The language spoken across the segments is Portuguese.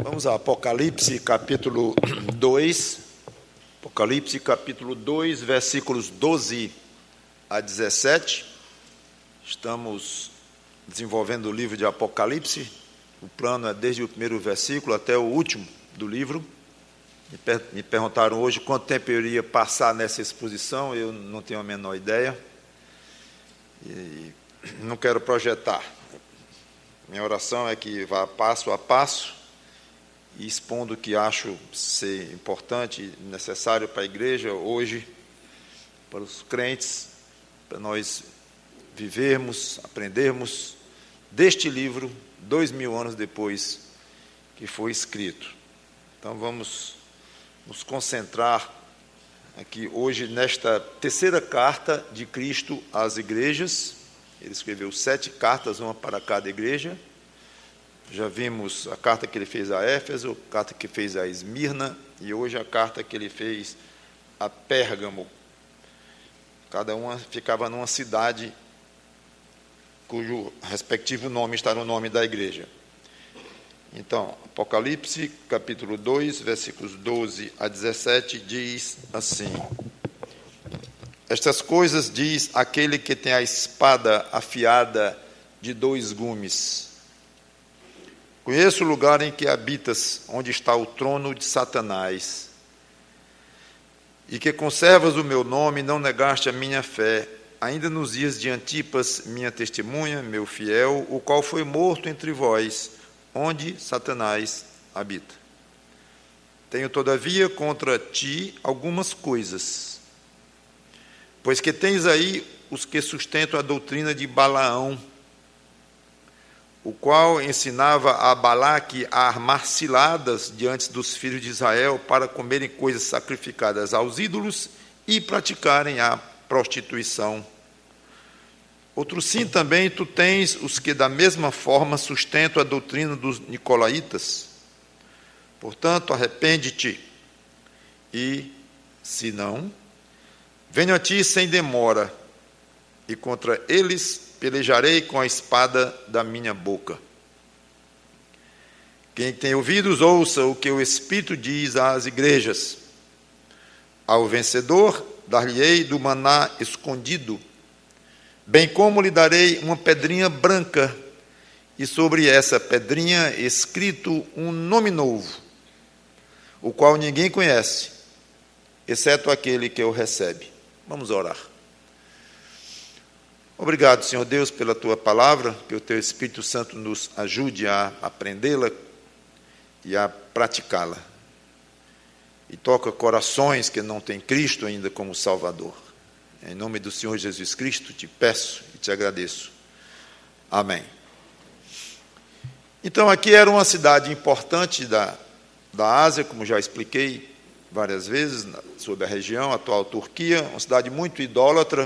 Vamos a Apocalipse, capítulo 2. Apocalipse, capítulo 2, versículos 12 a 17. Estamos desenvolvendo o livro de Apocalipse. O plano é desde o primeiro versículo até o último do livro. Me perguntaram hoje quanto tempo eu iria passar nessa exposição. Eu não tenho a menor ideia. E não quero projetar. Minha oração é que vá passo a passo, e expondo o que acho ser importante e necessário para a igreja hoje, para os crentes, para nós vivermos, aprendermos deste livro 2000 anos depois que foi escrito. Então vamos nos concentrar aqui hoje nesta terceira carta de Cristo às igrejas. Ele escreveu 7 cartas, uma para cada igreja. Já vimos a carta que ele fez a Éfeso, a carta que fez a Esmirna, e hoje a carta que ele fez a Pérgamo. Cada uma ficava numa cidade cujo respectivo nome está no nome da igreja. Então, Apocalipse, capítulo 2, versículos 12 a 17, diz assim: Estas coisas diz aquele que tem a espada afiada de 2 gumes. Conheço o lugar em que habitas, onde está o trono de Satanás, e que conservas o meu nome e não negaste a minha fé, ainda nos dias de Antipas, minha testemunha, meu fiel, o qual foi morto entre vós, onde Satanás habita. Tenho, todavia, contra ti algumas coisas, pois que tens aí os que sustentam a doutrina de Balaão, o qual ensinava a Balaque a armar ciladas diante dos filhos de Israel para comerem coisas sacrificadas aos ídolos e praticarem a prostituição. Outro sim também tu tens os que da mesma forma sustentam a doutrina dos nicolaítas. Portanto, arrepende-te e, se não, venho a ti sem demora, e contra eles pelejarei com a espada da minha boca. Quem tem ouvidos, ouça o que o Espírito diz às igrejas. Ao vencedor, dar-lhe-ei do maná escondido, bem como lhe darei uma pedrinha branca, e sobre essa pedrinha escrito um nome novo, o qual ninguém conhece, exceto aquele que o recebe. Vamos orar. Obrigado, Senhor Deus, pela Tua palavra, que o Teu Espírito Santo nos ajude a aprendê-la e a praticá-la. E toca corações que não têm Cristo ainda como Salvador. Em nome do Senhor Jesus Cristo, te peço e te agradeço. Amém. Então, aqui era uma cidade importante da Ásia, como já expliquei várias vezes, sobre a região, a atual Turquia, uma cidade muito idólatra,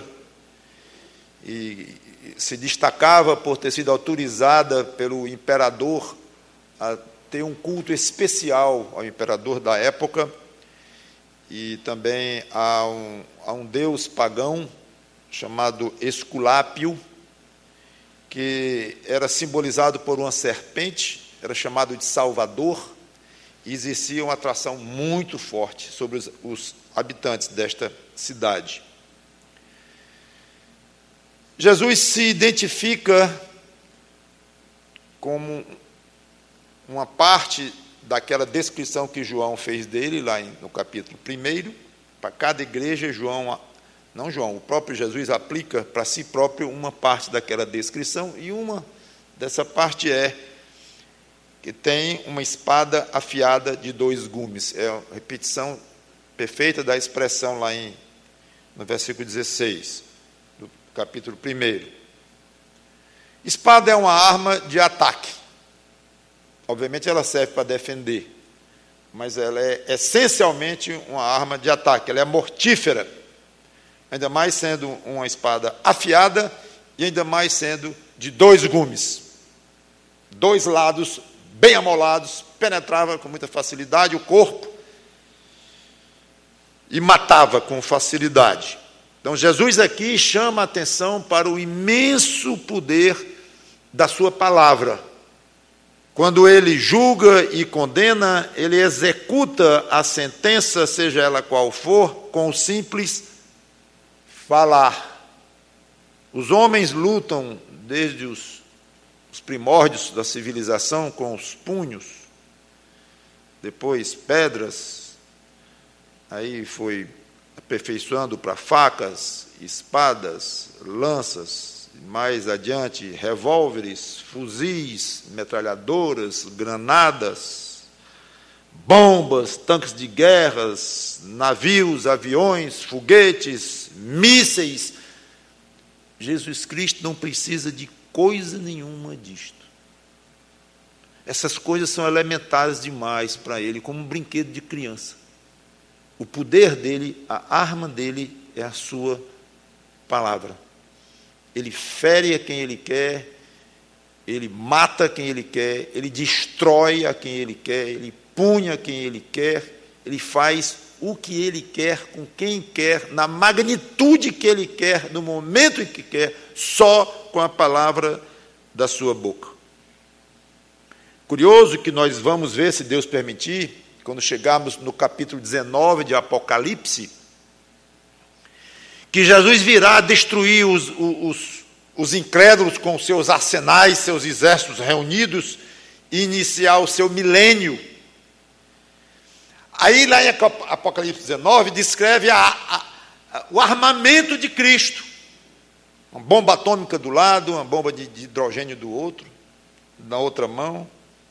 e se destacava por ter sido autorizada pelo imperador a ter um culto especial ao imperador da época, e também a um deus pagão chamado Esculápio, que era simbolizado por uma serpente, era chamado de Salvador, e exercia uma atração muito forte sobre os habitantes desta cidade. Jesus se identifica como uma parte daquela descrição que João fez dele, lá no capítulo 1, para cada igreja, o próprio Jesus aplica para si próprio uma parte daquela descrição, e uma dessa parte é que tem uma espada afiada de 2 gumes. É a repetição perfeita da expressão lá no versículo 16. Capítulo 1. Espada é uma arma de ataque. Obviamente ela serve para defender, mas ela é essencialmente uma arma de ataque. Ela é mortífera, ainda mais sendo uma espada afiada e ainda mais sendo de 2 gumes. 2 lados bem amolados, penetrava com muita facilidade o corpo e matava com facilidade. Então, Jesus aqui chama a atenção para o imenso poder da sua palavra. Quando ele julga e condena, ele executa a sentença, seja ela qual for, com o simples falar. Os homens lutam desde os primórdios da civilização com os punhos, depois pedras, aí foi aperfeiçoando para facas, espadas, lanças, mais adiante revólveres, fuzis, metralhadoras, granadas, bombas, tanques de guerras, navios, aviões, foguetes, mísseis. Jesus Cristo não precisa de coisa nenhuma disto. Essas coisas são elementares demais para ele, como um brinquedo de criança. O poder dele, a arma dele é a sua palavra. Ele fere a quem ele quer, ele mata quem ele quer, ele destrói a quem ele quer, ele pune a quem ele quer, ele faz o que ele quer, com quem quer, na magnitude que ele quer, no momento em que quer, só com a palavra da sua boca. Curioso que nós vamos ver, se Deus permitir, quando chegarmos no capítulo 19 de Apocalipse, que Jesus virá destruir os incrédulos com seus arsenais, seus exércitos reunidos, e iniciar o seu milênio. Aí, lá em Apocalipse 19, descreve o armamento de Cristo. Uma bomba atômica do lado, uma bomba de hidrogênio do outro, na outra mão.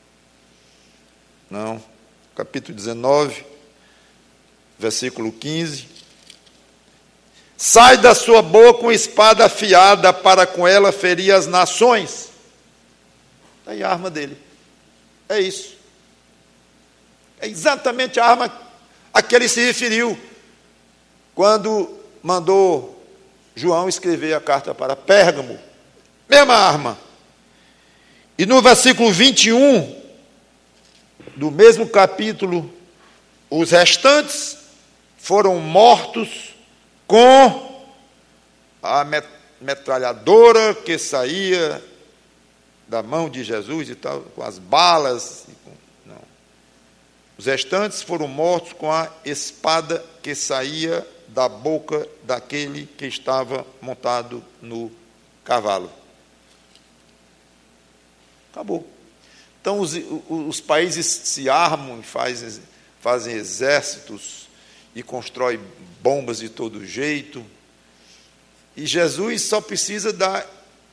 Não, capítulo 19, versículo 15. Sai da sua boca uma espada afiada para com ela ferir as nações. Está aí a arma dele. É isso. É exatamente a arma a que ele se referiu quando mandou João escrever a carta para Pérgamo. Mesma arma. E no versículo 21 do mesmo capítulo, os restantes foram mortos com a metralhadora que saía da mão de Jesus e tal, com as balas. Não. Os restantes foram mortos com a espada que saía da boca daquele que estava montado no cavalo. Acabou. Então os países se armam e fazem exércitos e constroem bombas de todo jeito. E Jesus só precisa da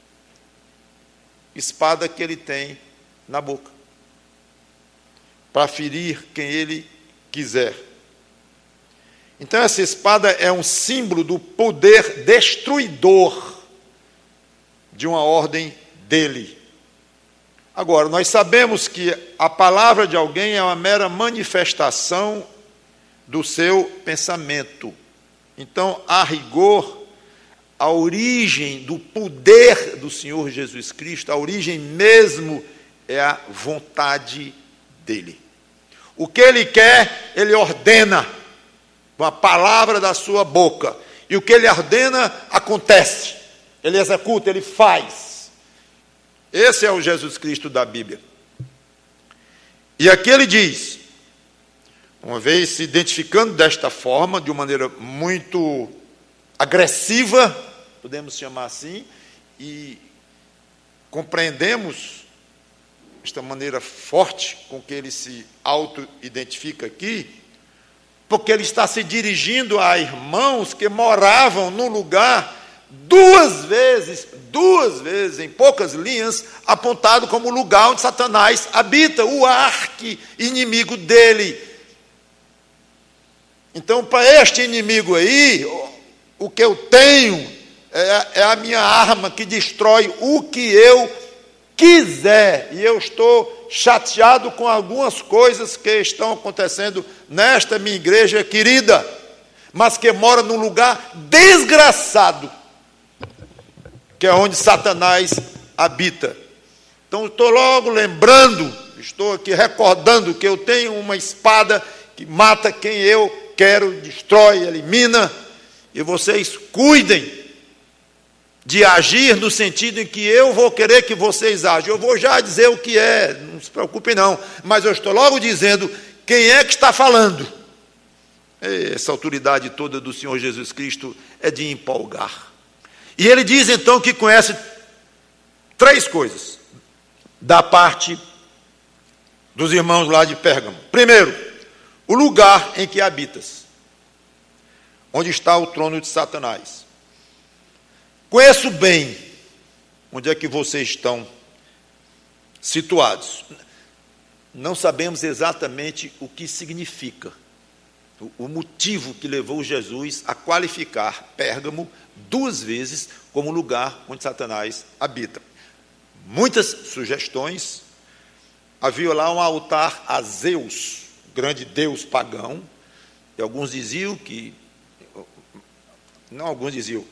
espada que ele tem na boca para ferir quem ele quiser. Então essa espada é um símbolo do poder destruidor de uma ordem dele. Agora, nós sabemos que a palavra de alguém é uma mera manifestação do seu pensamento. Então, a rigor, a origem do poder do Senhor Jesus Cristo, a origem mesmo é a vontade dele. O que ele quer, ele ordena com a palavra da sua boca. E o que ele ordena, acontece. Ele executa, ele faz. Esse é o Jesus Cristo da Bíblia. E aqui ele diz, uma vez se identificando desta forma, de uma maneira muito agressiva, podemos chamar assim, e compreendemos esta maneira forte com que ele se auto-identifica aqui, porque ele está se dirigindo a irmãos que moravam no lugar duas vezes, em poucas linhas, apontado como o lugar onde Satanás habita, o arqui-inimigo dele. Então, para este inimigo aí, o que eu tenho é a minha arma que destrói o que eu quiser. E eu estou chateado com algumas coisas que estão acontecendo nesta minha igreja querida, mas que mora num lugar desgraçado, que é onde Satanás habita. Então, estou logo lembrando, estou aqui recordando que eu tenho uma espada que mata quem eu quero, destrói, elimina, e vocês cuidem de agir no sentido em que eu vou querer que vocês ajam. Eu vou já dizer o que é, não se preocupem não, mas eu estou logo dizendo quem é que está falando. Essa autoridade toda do Senhor Jesus Cristo é de empolgar. E ele diz então que conhece 3 coisas da parte dos irmãos lá de Pérgamo. Primeiro, o lugar em que habitas, onde está o trono de Satanás. Conheço bem onde é que vocês estão situados. Não sabemos exatamente o que significa, o motivo que levou Jesus a qualificar Pérgamo 2 vezes como lugar onde Satanás habita. Muitas sugestões. Havia lá um altar a Zeus, grande deus pagão, e alguns diziam que... Não, alguns diziam...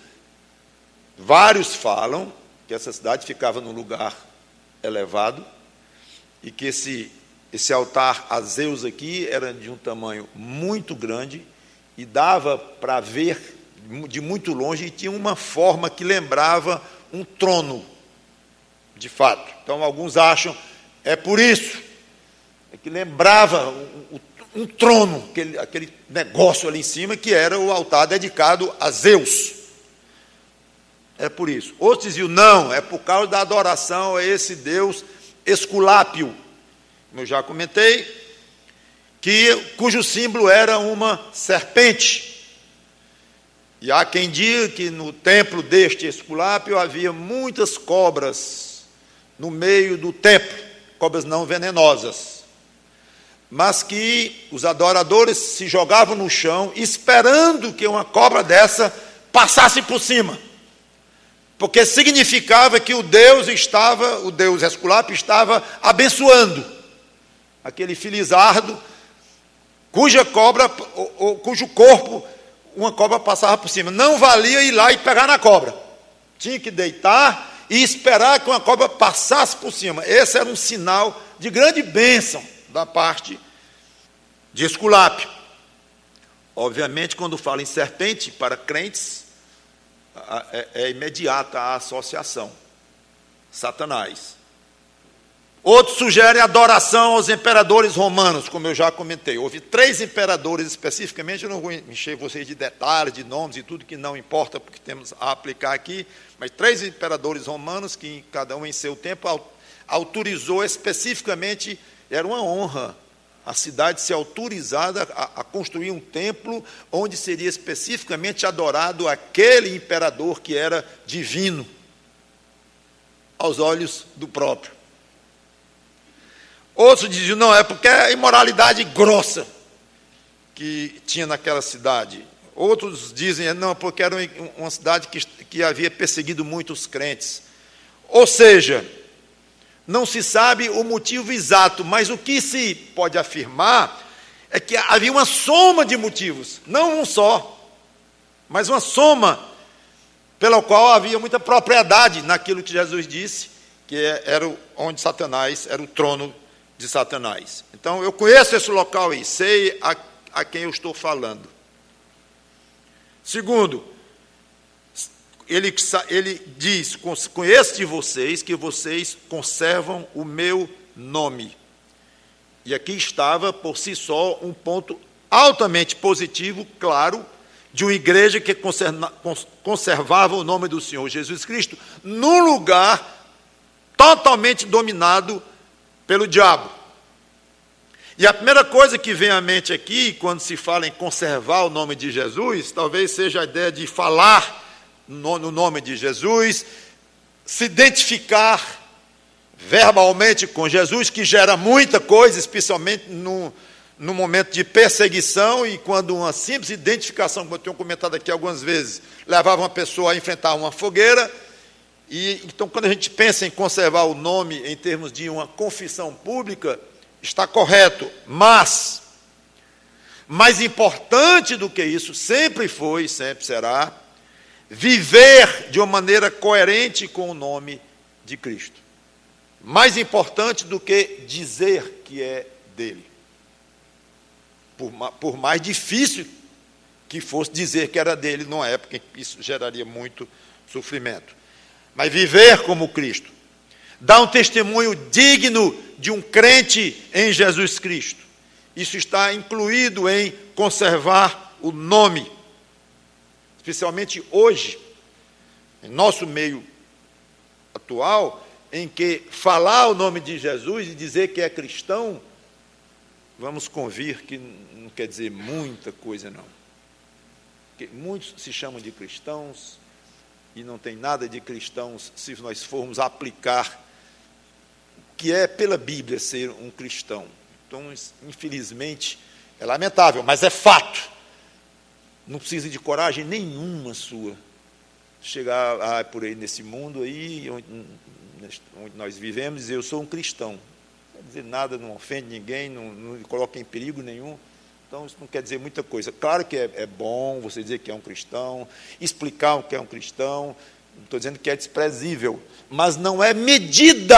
Vários falam que essa cidade ficava num lugar elevado e que esse altar a Zeus aqui era de um tamanho muito grande e dava para ver de muito longe e tinha uma forma que lembrava um trono, de fato. Então, alguns acham, é por isso, é que lembrava um trono, aquele negócio ali em cima, que era o altar dedicado a Zeus. É por isso. Outros diziam, não, é por causa da adoração a esse deus Esculápio, como eu já comentei, cujo símbolo era uma serpente. E há quem diga que no templo deste Esculápio havia muitas cobras no meio do templo, cobras não venenosas, mas que os adoradores se jogavam no chão esperando que uma cobra dessa passasse por cima, porque significava que o deus Esculápio estava abençoando aquele felizardo cujo corpo uma cobra passava por cima. Não valia ir lá e pegar na cobra, tinha que deitar e esperar que uma cobra passasse por cima. Esse era um sinal de grande bênção da parte de Esculápio. Obviamente, quando fala em serpente, para crentes, é imediata a associação, Satanás. Outros sugerem adoração aos imperadores romanos, como eu já comentei. Houve 3 imperadores especificamente, eu não vou encher vocês de detalhes, de nomes e tudo que não importa, porque temos a aplicar aqui, mas 3 imperadores romanos, que cada um em seu tempo autorizou especificamente, era uma honra a cidade ser autorizada a construir um templo onde seria especificamente adorado aquele imperador que era divino aos olhos do próprio. Outros diziam, não, é porque é a imoralidade grossa que tinha naquela cidade. Outros dizem, não, porque era uma cidade que havia perseguido muitos crentes. Ou seja, não se sabe o motivo exato, mas o que se pode afirmar é que havia uma soma de motivos, não um só, mas uma soma pela qual havia muita propriedade naquilo que Jesus disse, que era onde Satanás, era o trono de Satanás. Então, eu conheço esse local aí, sei a quem eu estou falando. Segundo, ele diz, conheço de vocês que vocês conservam o meu nome. E aqui estava, por si só, um ponto altamente positivo, claro, de uma igreja que conservava o nome do Senhor Jesus Cristo num lugar totalmente dominado pelo diabo. E a primeira coisa que vem à mente aqui, quando se fala em conservar o nome de Jesus, talvez seja a ideia de falar no nome de Jesus, se identificar verbalmente com Jesus, que gera muita coisa, especialmente no momento de perseguição, e quando uma simples identificação, como eu tenho comentado aqui algumas vezes, levava uma pessoa a enfrentar uma fogueira. E então, quando a gente pensa em conservar o nome em termos de uma confissão pública, está correto, mas mais importante do que isso, sempre foi e sempre será, viver de uma maneira coerente com o nome de Cristo. Mais importante do que dizer que é dele. Por mais difícil que fosse dizer que era dele numa época em que isso geraria muito sofrimento. mas viver como Cristo. Dar um testemunho digno de um crente em Jesus Cristo. Isso está incluído em conservar o nome. Especialmente hoje, em nosso meio atual, em que falar o nome de Jesus e dizer que é cristão, vamos convir que não quer dizer muita coisa, não. Porque muitos se chamam de cristãos e não tem nada de cristãos se nós formos aplicar o que é pela Bíblia ser um cristão. Então, infelizmente, é lamentável, mas é fato. Não precisa de coragem nenhuma sua chegar por aí nesse mundo aí onde nós vivemos e dizer, eu sou um cristão. Não quer dizer nada, não ofende ninguém, não coloca em perigo nenhum. Então, isso não quer dizer muita coisa. Claro que é bom você dizer que é um cristão, explicar o que é um cristão, não estou dizendo que é desprezível, mas não é medida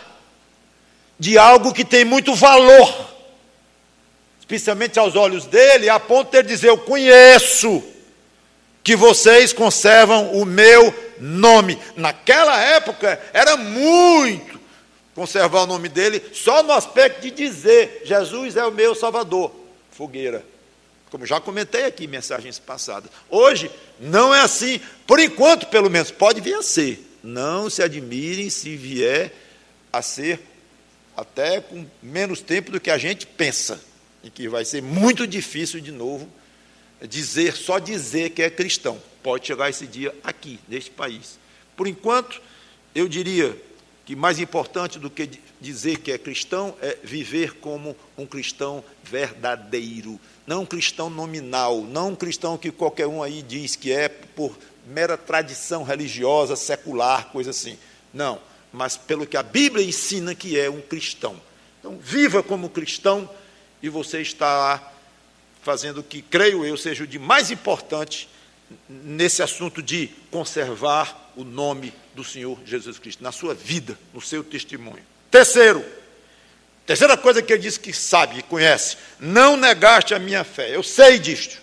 de algo que tem muito valor, especialmente aos olhos dele, a ponto de ele dizer, eu conheço que vocês conservam o meu nome. Naquela época, era muito conservar o nome dele, só no aspecto de dizer, Jesus é o meu Salvador. Fogueira. Como já comentei aqui em mensagens passadas. Hoje, não é assim. Por enquanto, pelo menos, pode vir a ser. Não se admirem se vier a ser até com menos tempo do que a gente pensa. E que vai ser muito difícil, de novo, só dizer que é cristão. Pode chegar esse dia aqui, neste país. Por enquanto, eu diria que mais importante do que dizer que é cristão é viver como um cristão verdadeiro, não um cristão nominal, não um cristão que qualquer um aí diz que é por mera tradição religiosa, secular, coisa assim. Não, mas pelo que a Bíblia ensina que é um cristão. Então, viva como cristão e você está fazendo o que, creio eu, seja o de mais importante nesse assunto de conservar o nome do Senhor Jesus Cristo, na sua vida, no seu testemunho. Terceira coisa que ele disse que sabe e conhece, não negaste a minha fé. Eu sei disto.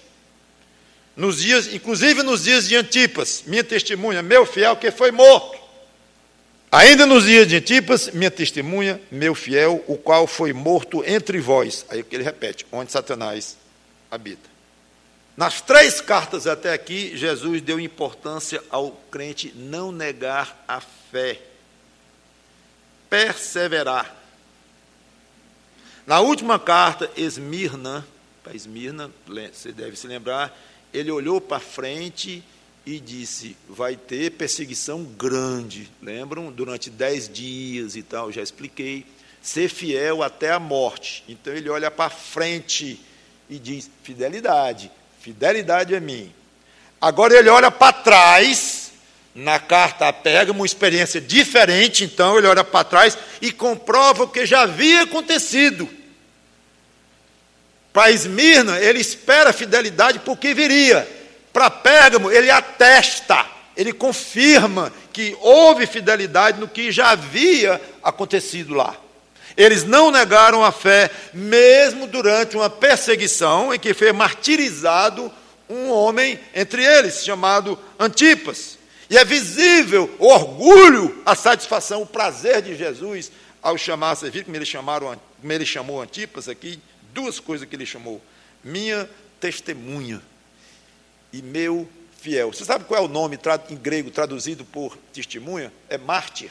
Inclusive nos dias de Antipas, minha testemunha, meu fiel, que foi morto. Ainda nos dias de Antipas, minha testemunha, meu fiel, o qual foi morto entre vós. Aí que ele repete, onde Satanás habita. Nas 3 cartas até aqui, Jesus deu importância ao crente não negar a fé. Perseverar. Na última carta, Esmirna, para Esmirna, você deve se lembrar, ele olhou para frente e disse, vai ter perseguição grande. Lembram? Durante 10 dias e tal, já expliquei. Ser fiel até a morte. Então ele olha para frente e diz, fidelidade. Fidelidade a mim. Agora ele olha para trás, na carta a Pérgamo, uma experiência diferente, então ele olha para trás e comprova o que já havia acontecido. Para Esmirna, ele espera a fidelidade porque viria. Para Pérgamo, ele atesta, ele confirma que houve fidelidade no que já havia acontecido lá. Eles não negaram a fé, mesmo durante uma perseguição em que foi martirizado um homem entre eles, chamado Antipas. E é visível o orgulho, a satisfação, o prazer de Jesus ao chamar, você viu como ele chamou Antipas aqui? 2 coisas que ele chamou. Minha testemunha e meu fiel. Você sabe qual é o nome em grego traduzido por testemunha? É mártir.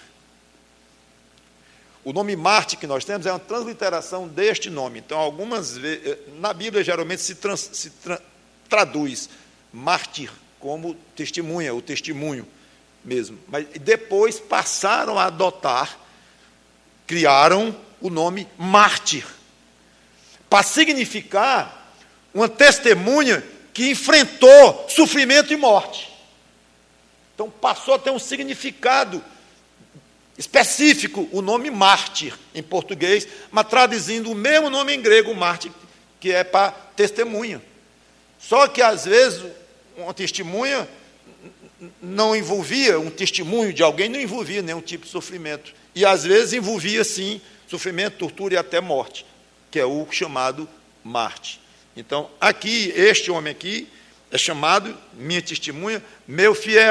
O nome mártir que nós temos é uma transliteração deste nome. Então, algumas vezes, na Bíblia, geralmente se traduz mártir como testemunha, ou testemunho mesmo. Mas depois passaram a adotar, criaram o nome mártir, para significar uma testemunha que enfrentou sofrimento e morte. Então, passou a ter um significado específico, o nome mártir em português, mas traduzindo o mesmo nome em grego, mártir, que é para testemunha. Só que, às vezes, uma testemunha não envolvia, um testemunho de alguém não envolvia nenhum tipo de sofrimento. E, às vezes, envolvia, sim, sofrimento, tortura e até morte, que é o chamado mártir. Então, aqui, este homem aqui é chamado, minha testemunha, meu fiel.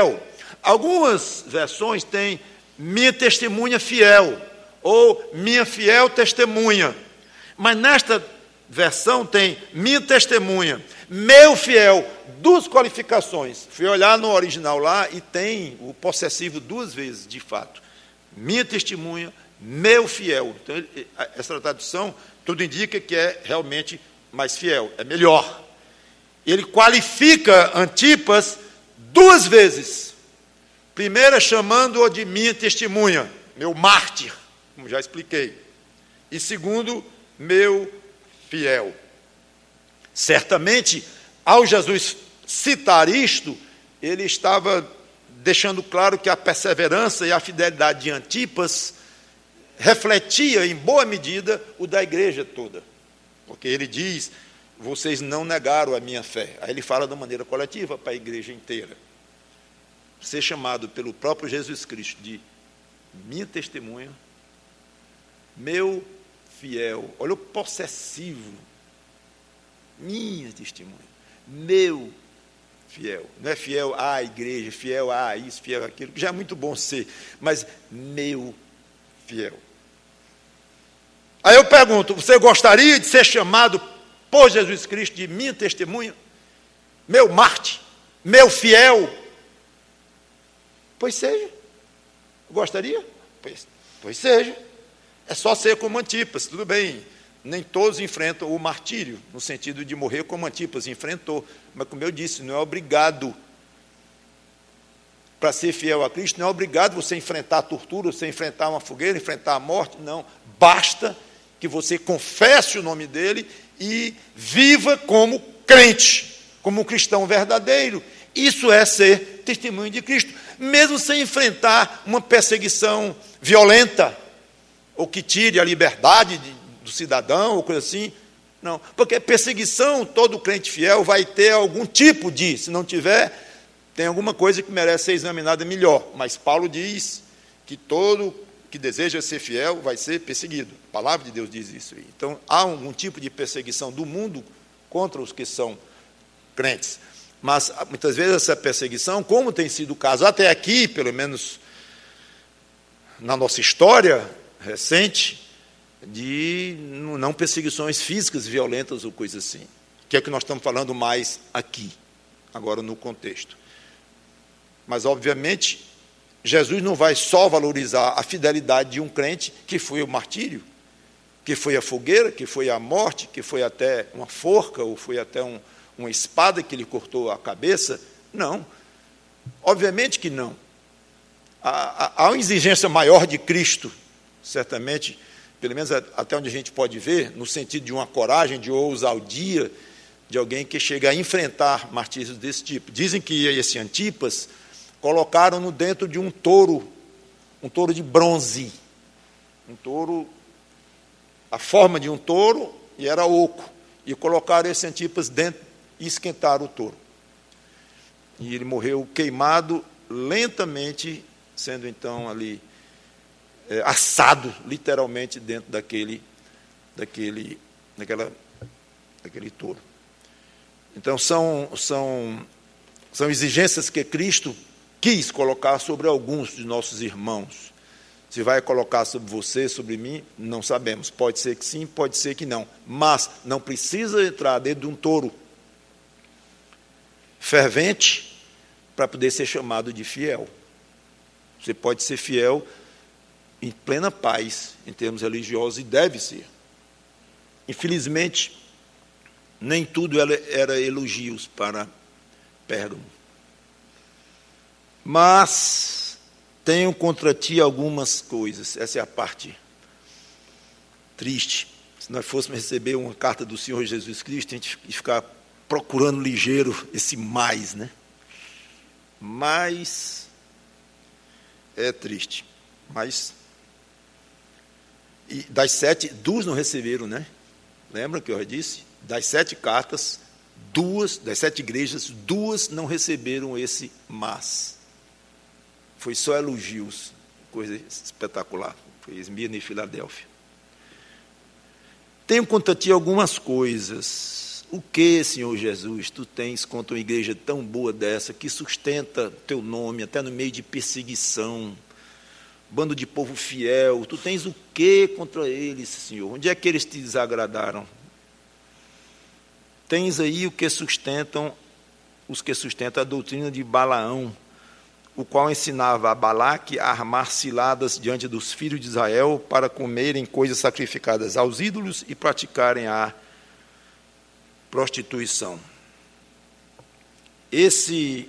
Algumas versões têm minha testemunha fiel, ou minha fiel testemunha. Mas nesta versão tem minha testemunha, meu fiel, duas qualificações. Fui olhar no original lá e tem o possessivo duas vezes, de fato. Minha testemunha, meu fiel. Então, essa tradução, tudo indica que é realmente mais fiel, é melhor. Ele qualifica Antipas duas vezes. Primeira, chamando-o de minha testemunha, meu mártir, como já expliquei. E segundo, meu fiel. Certamente, ao Jesus citar isto, ele estava deixando claro que a perseverança e a fidelidade de Antipas refletia, em boa medida, o da igreja toda. Porque ele diz, vocês não negaram a minha fé. Aí ele fala de maneira coletiva para a igreja inteira. Ser chamado pelo próprio Jesus Cristo de minha testemunha, meu fiel. Olha o possessivo. Minha testemunha. Meu fiel. Não é fiel à igreja, fiel a isso, fiel àquilo, que já é muito bom ser, mas meu fiel. Aí eu pergunto, você gostaria de ser chamado por Jesus Cristo de minha testemunha? Meu mártir? Meu fiel? Pois seja. Gostaria? Pois seja. É só ser como Antipas, tudo bem. Nem todos enfrentam o martírio, no sentido de morrer como Antipas enfrentou. Mas, como eu disse, não é obrigado, para ser fiel a Cristo, não é obrigado você enfrentar a tortura, você enfrentar uma fogueira, enfrentar a morte, não. Basta que você confesse o nome dele e viva como crente, como um cristão verdadeiro. Isso é ser testemunho de Cristo, mesmo sem enfrentar uma perseguição violenta, ou que tire a liberdade do cidadão, ou coisa assim. Não, porque perseguição, todo crente fiel vai ter algum tipo de, se não tiver, tem alguma coisa que merece ser examinada melhor. Mas Paulo diz que todo que deseja ser fiel vai ser perseguido. A palavra de Deus diz isso. Então, há algum tipo de perseguição do mundo contra os que são crentes. Mas, muitas vezes, essa perseguição, como tem sido o caso até aqui, pelo menos na nossa história recente, de não perseguições físicas, violentas ou coisa assim, que é o que nós estamos falando mais aqui, agora no contexto. Mas, obviamente, Jesus não vai só valorizar a fidelidade de um crente, que foi o martírio, que foi a fogueira, que foi a morte, que foi até uma forca, ou foi até uma espada que lhe cortou a cabeça. Não, obviamente que não. Há uma exigência maior de Cristo, certamente, pelo menos até onde a gente pode ver, no sentido de uma coragem, de ousadia, de alguém que chega a enfrentar martírios desse tipo. Dizem que esse Antipas colocaram-no dentro de um touro de bronze, um touro, a forma de um touro, e era oco, e colocaram esse Antipas dentro e esquentaram o touro. E ele morreu queimado lentamente, sendo então ali assado, literalmente, dentro daquele touro. Então, são exigências que Cristo quis colocar sobre alguns de nossos irmãos. Se vai colocar sobre você, sobre mim, não sabemos. Pode ser que sim, pode ser que não. Mas não precisa entrar dentro de um touro fervente para poder ser chamado de fiel. Você pode ser fiel em plena paz, em termos religiosos, e deve ser. Infelizmente, nem tudo era elogios para Pérgamo. Mas tenho contra ti algumas coisas. Essa é a parte triste. Se nós fôssemos receber uma carta do Senhor Jesus Cristo, a gente ia ficar procurando ligeiro esse mais, né? Mas é triste. Mas e das 7, 2 não receberam, né? Lembra que eu já disse? Das 7 cartas, 2, das 7 igrejas, 2 não receberam esse mas. Foi só elogios, coisa espetacular. Foi Esmirna e Filadélfia. Tenho contra ti algumas coisas. o que, Senhor Jesus, tu tens contra uma igreja tão boa dessa, que sustenta teu nome até no meio de perseguição, bando de povo fiel? Tu tens o que contra eles, Senhor? Onde é que eles te desagradaram? Tens aí o que sustentam, os que sustentam a doutrina de Balaão, o qual ensinava a Balaque a armar ciladas diante dos filhos de Israel para comerem coisas sacrificadas aos ídolos e praticarem a prostituição. Esse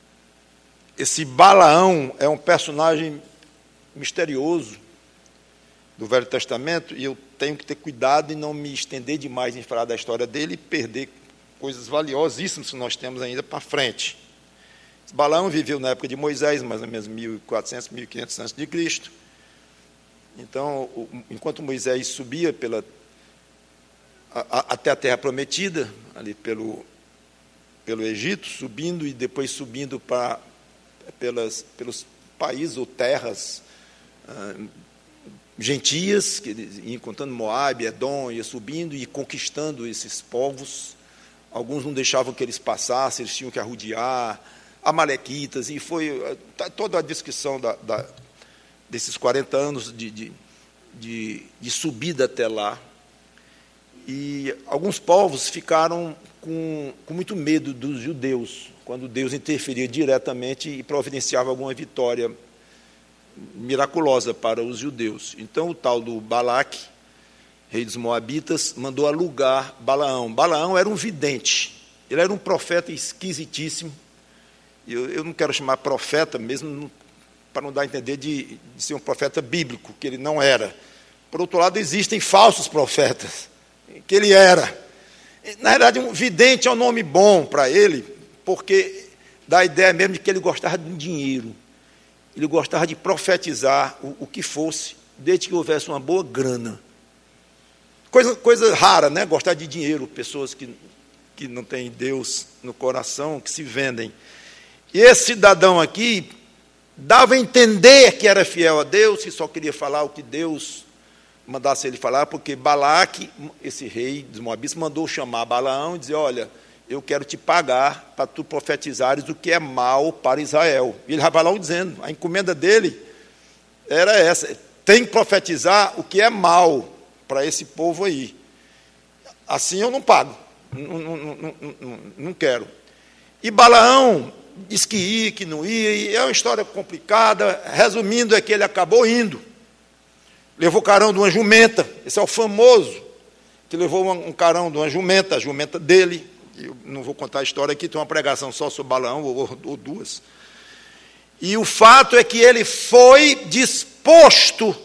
Balaão é um personagem misterioso do Velho Testamento, e eu tenho que ter cuidado e não me estender demais em falar da história dele e perder coisas valiosíssimas que nós temos ainda para frente. Balaão viveu na época de Moisés, mais ou menos 1400, 1500 antes de Cristo. Então, enquanto Moisés subia até a terra prometida, ali pelo Egito, subindo e depois subindo pelos países ou terras gentias, que eles iam encontrando Moabe, Edom, ia subindo e conquistando esses povos. Alguns não deixavam que eles passassem, eles tinham que arrodear, amalequitas, e foi toda a descrição desses 40 anos de subida até lá. E alguns povos ficaram com muito medo dos judeus, quando Deus interferia diretamente e providenciava alguma vitória miraculosa para os judeus. Então, o tal do Balaque, rei dos Moabitas, mandou alugar Balaão. Balaão era um vidente, ele era um profeta esquisitíssimo. Eu não quero chamar profeta, mesmo para não dar a entender de ser um profeta bíblico, que ele não era. Por outro lado, existem falsos profetas, que ele era. Na verdade, um vidente é um nome bom para ele, porque dá a ideia mesmo de que ele gostava de dinheiro. Ele gostava de profetizar o que fosse, desde que houvesse uma boa grana. Coisa rara, né? Gostar de dinheiro, pessoas que não têm Deus no coração, que se vendem. E esse cidadão aqui dava a entender que era fiel a Deus, que só queria falar o que Deus mandasse ele falar, porque Balaque, esse rei dos Moabitas, mandou chamar Balaão e dizer: olha, eu quero te pagar para tu profetizares o que é mal para Israel. E ele vai Balaão dizendo, a encomenda dele era essa: tem que profetizar o que é mal para esse povo aí. Assim eu não pago, não quero. E Balaão diz que ia, que não ia, e é uma história complicada. Resumindo, é que ele acabou indo. Levou carão de uma jumenta. Esse é o famoso, que levou um carão de uma jumenta, a jumenta dele. Eu não vou contar a história aqui, tem uma pregação só sobre Balaão, ou duas. E o fato é que ele foi disposto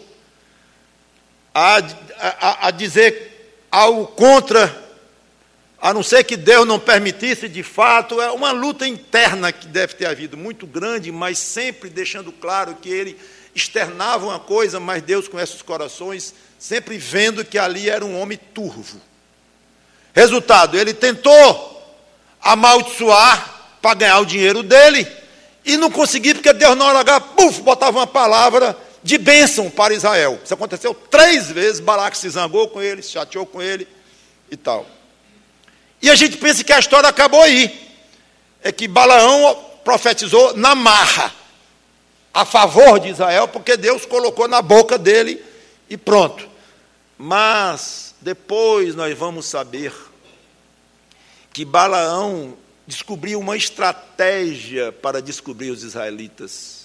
a dizer algo contra, a não ser que Deus não permitisse. De fato, é uma luta interna que deve ter havido, muito grande, mas sempre deixando claro que ele externava uma coisa, mas Deus conhece os corações, sempre vendo que ali era um homem turvo. Resultado, ele tentou amaldiçoar para ganhar o dinheiro dele, e não conseguiu, porque Deus, na hora H, botava uma palavra de bênção para Israel. Isso aconteceu 3 vezes. Balaque se zangou com ele, se chateou com ele e tal. E a gente pensa que a história acabou aí. É que Balaão profetizou na marra, a favor de Israel, porque Deus colocou na boca dele e pronto. Mas depois nós vamos saber que Balaão descobriu uma estratégia para descobrir os israelitas.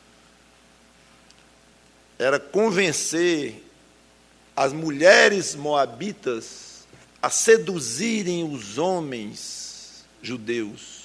Era convencer as mulheres moabitas a seduzirem os homens judeus.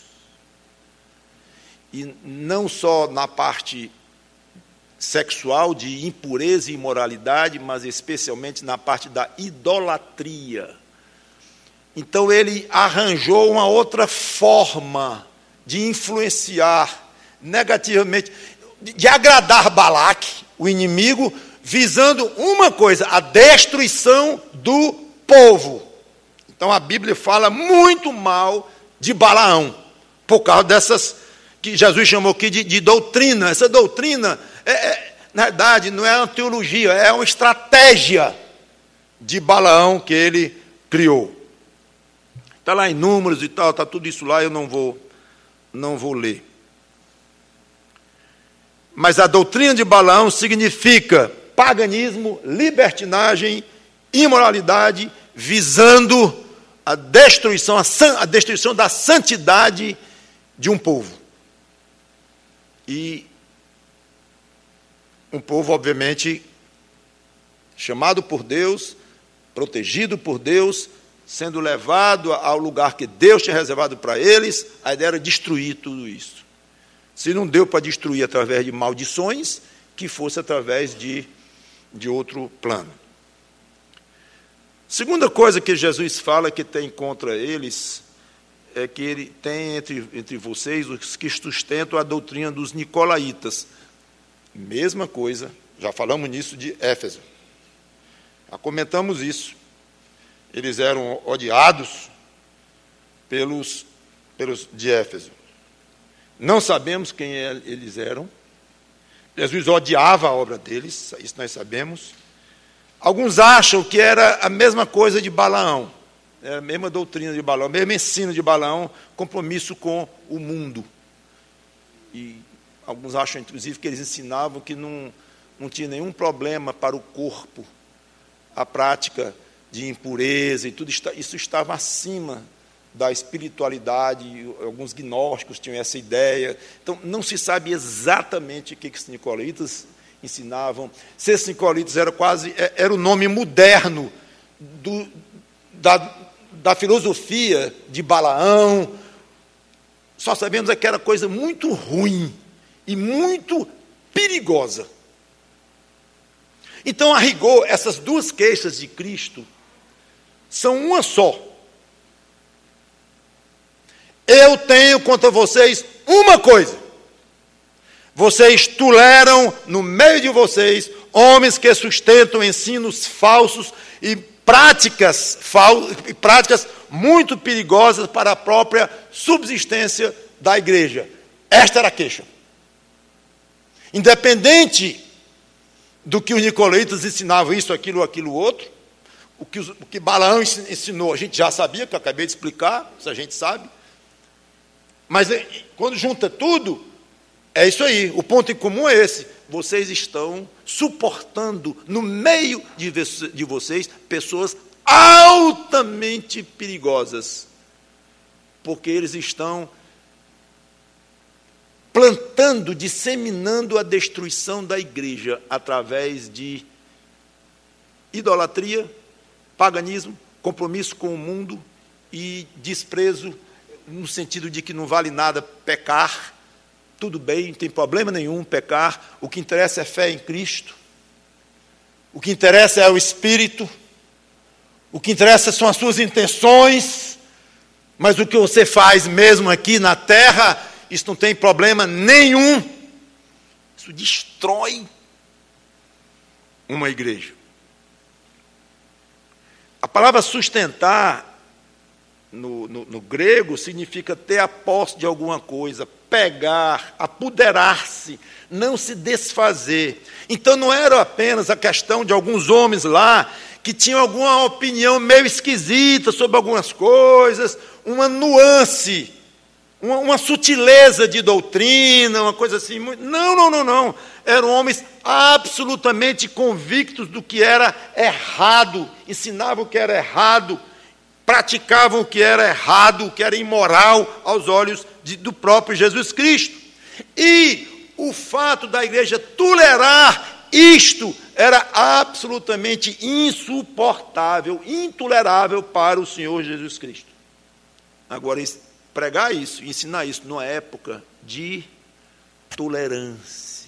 E não só na parte sexual, de impureza e imoralidade, mas especialmente na parte da idolatria. Então ele arranjou uma outra forma de influenciar negativamente, de agradar Balaque, o inimigo, visando uma coisa: a destruição do povo. Então a Bíblia fala muito mal de Balaão, por causa dessas, que Jesus chamou aqui de doutrina. Essa doutrina, na verdade, não é uma teologia, é uma estratégia de Balaão que ele criou. Está lá em Números e tal, está tudo isso lá, eu não vou ler. Mas a doutrina de Balaão significa paganismo, libertinagem, imoralidade, visando a destruição da santidade de um povo. E um povo, obviamente, chamado por Deus, protegido por Deus, sendo levado ao lugar que Deus tinha reservado para eles. A ideia era destruir tudo isso. Se não deu para destruir através de maldições, que fosse através de outro plano. Segunda coisa que Jesus fala que tem contra eles é que ele tem entre vocês os que sustentam a doutrina dos nicolaítas. Mesma coisa, já falamos nisso de Éfeso. Já comentamos isso. Eles eram odiados pelos de Éfeso. Não sabemos quem eles eram. Jesus odiava a obra deles, isso nós sabemos. Alguns acham que era a mesma coisa de Balaão, era a mesma doutrina de Balaão, o mesmo ensino de Balaão, compromisso com o mundo. E alguns acham, inclusive, que eles ensinavam que não tinha nenhum problema para o corpo, a prática de impureza e tudo isso estava acima da espiritualidade. Alguns gnósticos tinham essa ideia. Então, não se sabe exatamente o que os nicolaítas ensinavam. Se esses nicolaítas era o nome moderno da filosofia de Balaão. Só sabemos que era coisa muito ruim e muito perigosa. Então, a rigor, essas duas queixas de Cristo são uma só. Eu tenho contra vocês uma coisa: vocês toleram no meio de vocês homens que sustentam ensinos falsos e práticas muito perigosas para a própria subsistência da igreja. Esta era a queixa. Independente do que os nicolaítas ensinavam, isso, aquilo, outro, o que Balaão ensinou, a gente já sabia, que eu acabei de explicar, isso a gente sabe. Mas quando junta tudo, é isso aí, o ponto em comum é esse: vocês estão suportando no meio de vocês pessoas altamente perigosas, porque eles estão plantando, disseminando a destruição da igreja através de idolatria, paganismo, compromisso com o mundo e desprezo, no sentido de que não vale nada pecar. Tudo bem, não tem problema nenhum pecar, o que interessa é fé em Cristo, o que interessa é o Espírito, o que interessa são as suas intenções, mas o que você faz mesmo aqui na terra, isso não tem problema nenhum. Isso destrói uma igreja. A palavra sustentar no grego significa ter a posse de alguma coisa, pegar, apoderar-se, não se desfazer. Então não era apenas a questão de alguns homens lá que tinham alguma opinião meio esquisita sobre algumas coisas, uma nuance, uma sutileza de doutrina, uma coisa assim. Não. Eram homens absolutamente convictos do que era errado, ensinavam o que era errado, praticavam o que era errado, o que era imoral aos olhos do próprio Jesus Cristo. E o fato da igreja tolerar isto era absolutamente insuportável, intolerável para o Senhor Jesus Cristo. Agora, pregar isso, ensinar isso numa época de tolerância.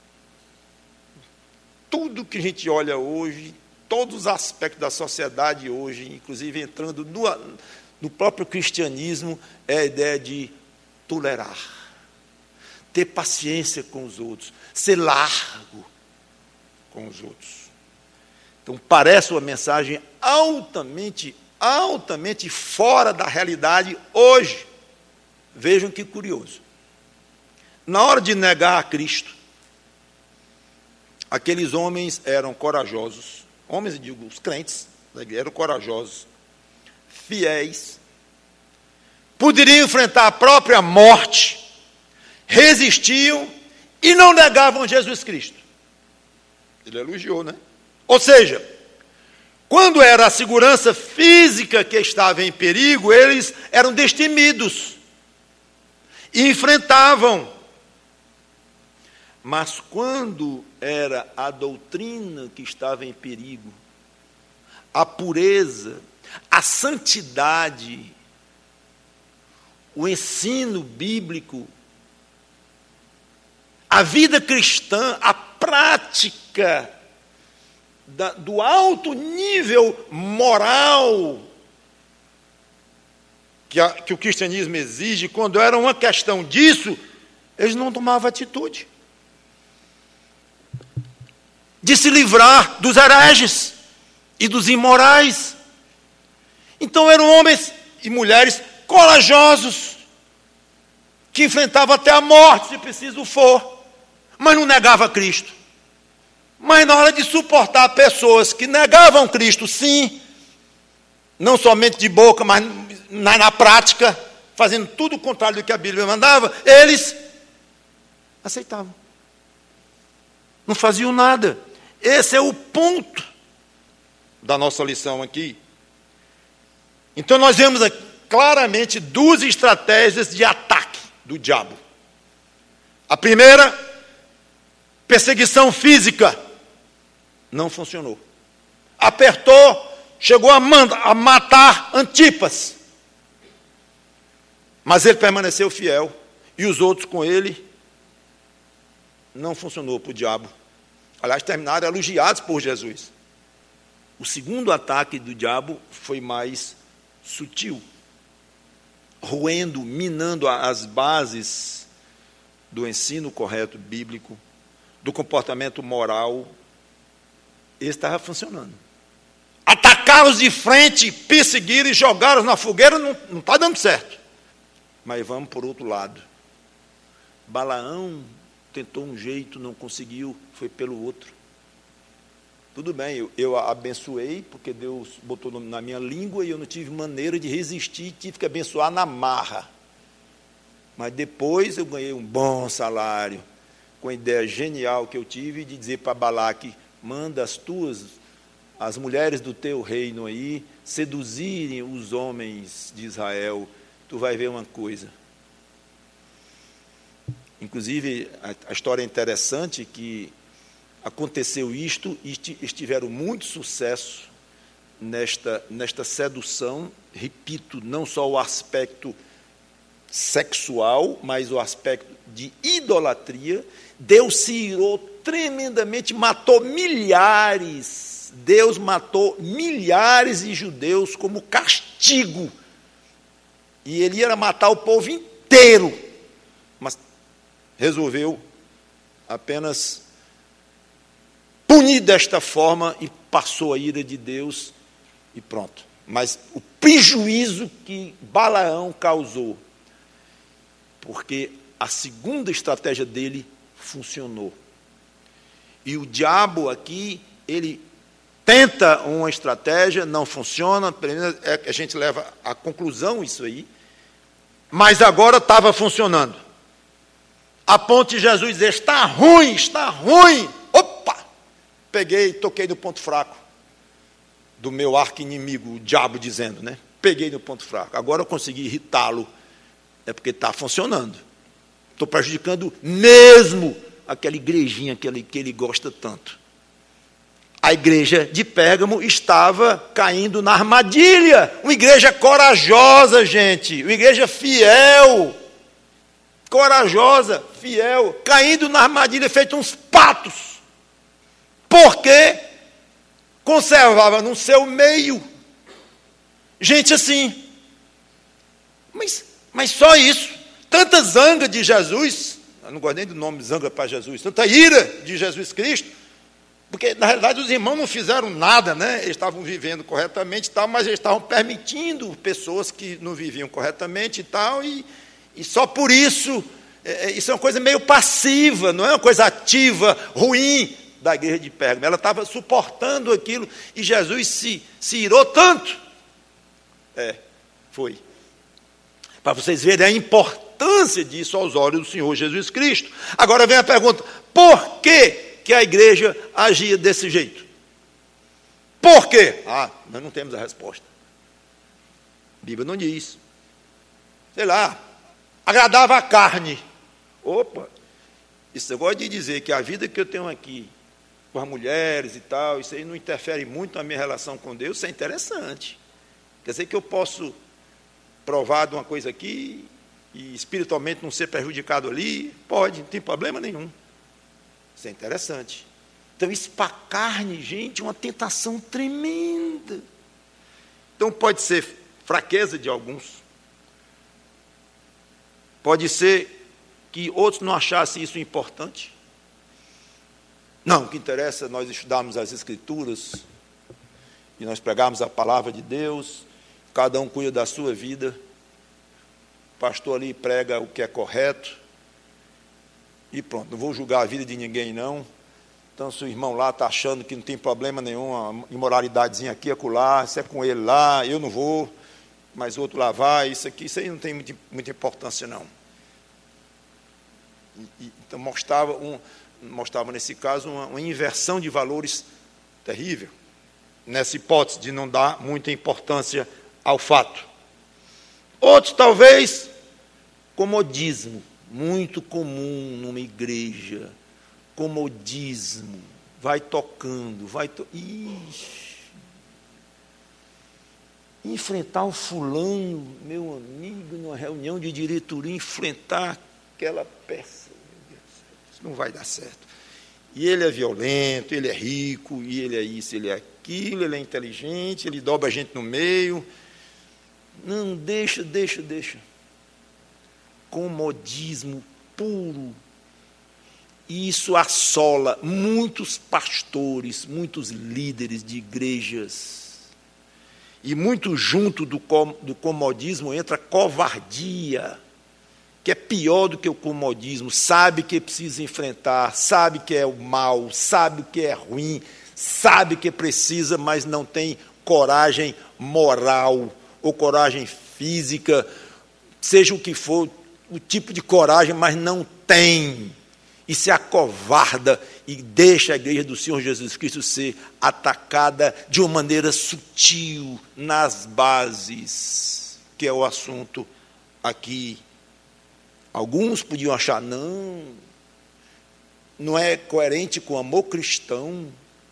Tudo que a gente olha hoje, todos os aspectos da sociedade hoje, inclusive entrando no próprio cristianismo, é a ideia de tolerar, ter paciência com os outros, ser largo com os outros. Então, parece uma mensagem altamente fora da realidade hoje. Vejam que curioso. Na hora de negar a Cristo, aqueles homens eram corajosos. Homens, eu digo, os crentes da igreja eram corajosos, fiéis, poderiam enfrentar a própria morte, resistiam e não negavam Jesus Cristo. Ele elogiou, né? Ou seja, quando era a segurança física que estava em perigo, eles eram destemidos e enfrentavam. Mas quando era a doutrina que estava em perigo, a pureza, a santidade, o ensino bíblico, a vida cristã, a prática do alto nível moral que o cristianismo exige, quando era uma questão disso, eles não tomavam atitude de se livrar dos hereges e dos imorais. Então eram homens e mulheres corajosos, que enfrentavam até a morte, se preciso for, mas não negavam Cristo. Mas na hora de suportar pessoas que negavam Cristo, sim, não somente de boca, mas na prática, fazendo tudo o contrário do que a Bíblia mandava, eles aceitavam. Não faziam nada. Esse é o ponto da nossa lição aqui. Então nós vemos aqui, claramente, duas estratégias de ataque do diabo. A primeira, perseguição física, não funcionou. Apertou, chegou a matar Antipas, mas ele permaneceu fiel, e os outros com ele. Não funcionou para o diabo. Aliás, terminaram elogiados por Jesus. O segundo ataque do diabo foi mais sutil, roendo, minando as bases do ensino correto bíblico, do comportamento moral. Ele estava funcionando. Atacá-los de frente, perseguir e jogá-los na fogueira não está dando certo. Mas vamos por outro lado. Balaão tentou um jeito, não conseguiu, foi pelo outro. Tudo bem, eu abençoei, porque Deus botou na minha língua e eu não tive maneira de resistir, tive que abençoar na marra. Mas depois eu ganhei um bom salário, com a ideia genial que eu tive de dizer para Balaque: manda as mulheres do teu reino aí, seduzirem os homens de Israel, tu vai ver uma coisa. Inclusive, a história é interessante, que aconteceu isto e tiveram muito sucesso nesta sedução. Repito, não só o aspecto sexual, mas o aspecto de idolatria. Deus se irou tremendamente, matou milhares. Deus matou milhares de judeus como castigo. E ele ia matar o povo inteiro, mas resolveu apenas punir desta forma e passou a ira de Deus e pronto. Mas o prejuízo que Balaão causou, porque a segunda estratégia dele funcionou. E o diabo aqui, ele tenta uma estratégia, não funciona, a gente leva à conclusão isso aí, mas agora estava funcionando. A ponto de Jesus dizer: está ruim, está ruim. Opa! Peguei, toquei no ponto fraco do meu arqui-inimigo, o diabo, dizendo, né? Peguei no ponto fraco. Agora eu consegui irritá-lo. É porque está funcionando. Estou prejudicando mesmo aquela igrejinha que ele gosta tanto. A igreja de Pérgamo estava caindo na armadilha. Uma igreja corajosa, gente. Uma igreja fiel. Corajosa, fiel. Caindo na armadilha, feito uns patos. Porque conservava no seu meio gente assim. Mas só isso. Tanta zanga de Jesus. Eu não gosto nem do nome zanga para Jesus. Tanta ira de Jesus Cristo. Porque, na realidade, os irmãos não fizeram nada, né? Eles estavam vivendo corretamente e tal, mas eles estavam permitindo pessoas que não viviam corretamente e tal, e só por isso, isso é uma coisa meio passiva, não é uma coisa ativa, ruim da igreja de Pérgamo. Ela estava suportando aquilo, e Jesus se irou tanto. Foi. Para vocês verem a importância disso aos olhos do Senhor Jesus Cristo. Agora vem a pergunta: por que a igreja agia desse jeito? Por quê? Nós não temos a resposta. A Bíblia não diz. Sei lá, agradava a carne. Opa, isso eu gosto de dizer que a vida que eu tenho aqui, com as mulheres e tal, isso aí não interfere muito na minha relação com Deus, isso é interessante. Quer dizer que eu posso provar de uma coisa aqui e espiritualmente não ser prejudicado ali? Pode, não tem problema nenhum. Isso é interessante. Então, isso para a carne, gente, é uma tentação tremenda. Então, pode ser fraqueza de alguns. Pode ser que outros não achassem isso importante. Não, o que interessa é nós estudarmos as Escrituras e nós pregarmos a palavra de Deus, cada um cuida da sua vida, o pastor ali prega o que é correto, e pronto, não vou julgar a vida de ninguém não. Então, se o irmão lá está achando que não tem problema nenhum, uma imoralidadezinha aqui, acolá, isso é com ele lá, eu não vou, mas outro lá vai, isso aí não tem muita importância não. Então, mostrava nesse caso uma inversão de valores terrível, nessa hipótese de não dar muita importância ao fato. Outros, talvez, comodismo, muito comum numa igreja, comodismo, vai tocando, enfrentar o fulano, meu amigo, numa reunião de diretoria, enfrentar aquela peça, meu Deus do céu, isso não vai dar certo. E ele é violento, ele é rico, e ele é isso, ele é aquilo, ele é inteligente, ele dobra a gente no meio. Não, deixa. Comodismo puro. E isso assola muitos pastores, muitos líderes de igrejas. E muito junto do comodismo entra covardia, que é pior do que o comodismo. Sabe que precisa enfrentar, sabe que é o mal, sabe que é ruim, sabe que precisa, mas não tem coragem moral ou coragem física, seja o que for, o tipo de coragem, mas não tem. E se acovarda e deixa a igreja do Senhor Jesus Cristo ser atacada de uma maneira sutil nas bases, que é o assunto aqui. Alguns podiam achar, não é coerente com o amor cristão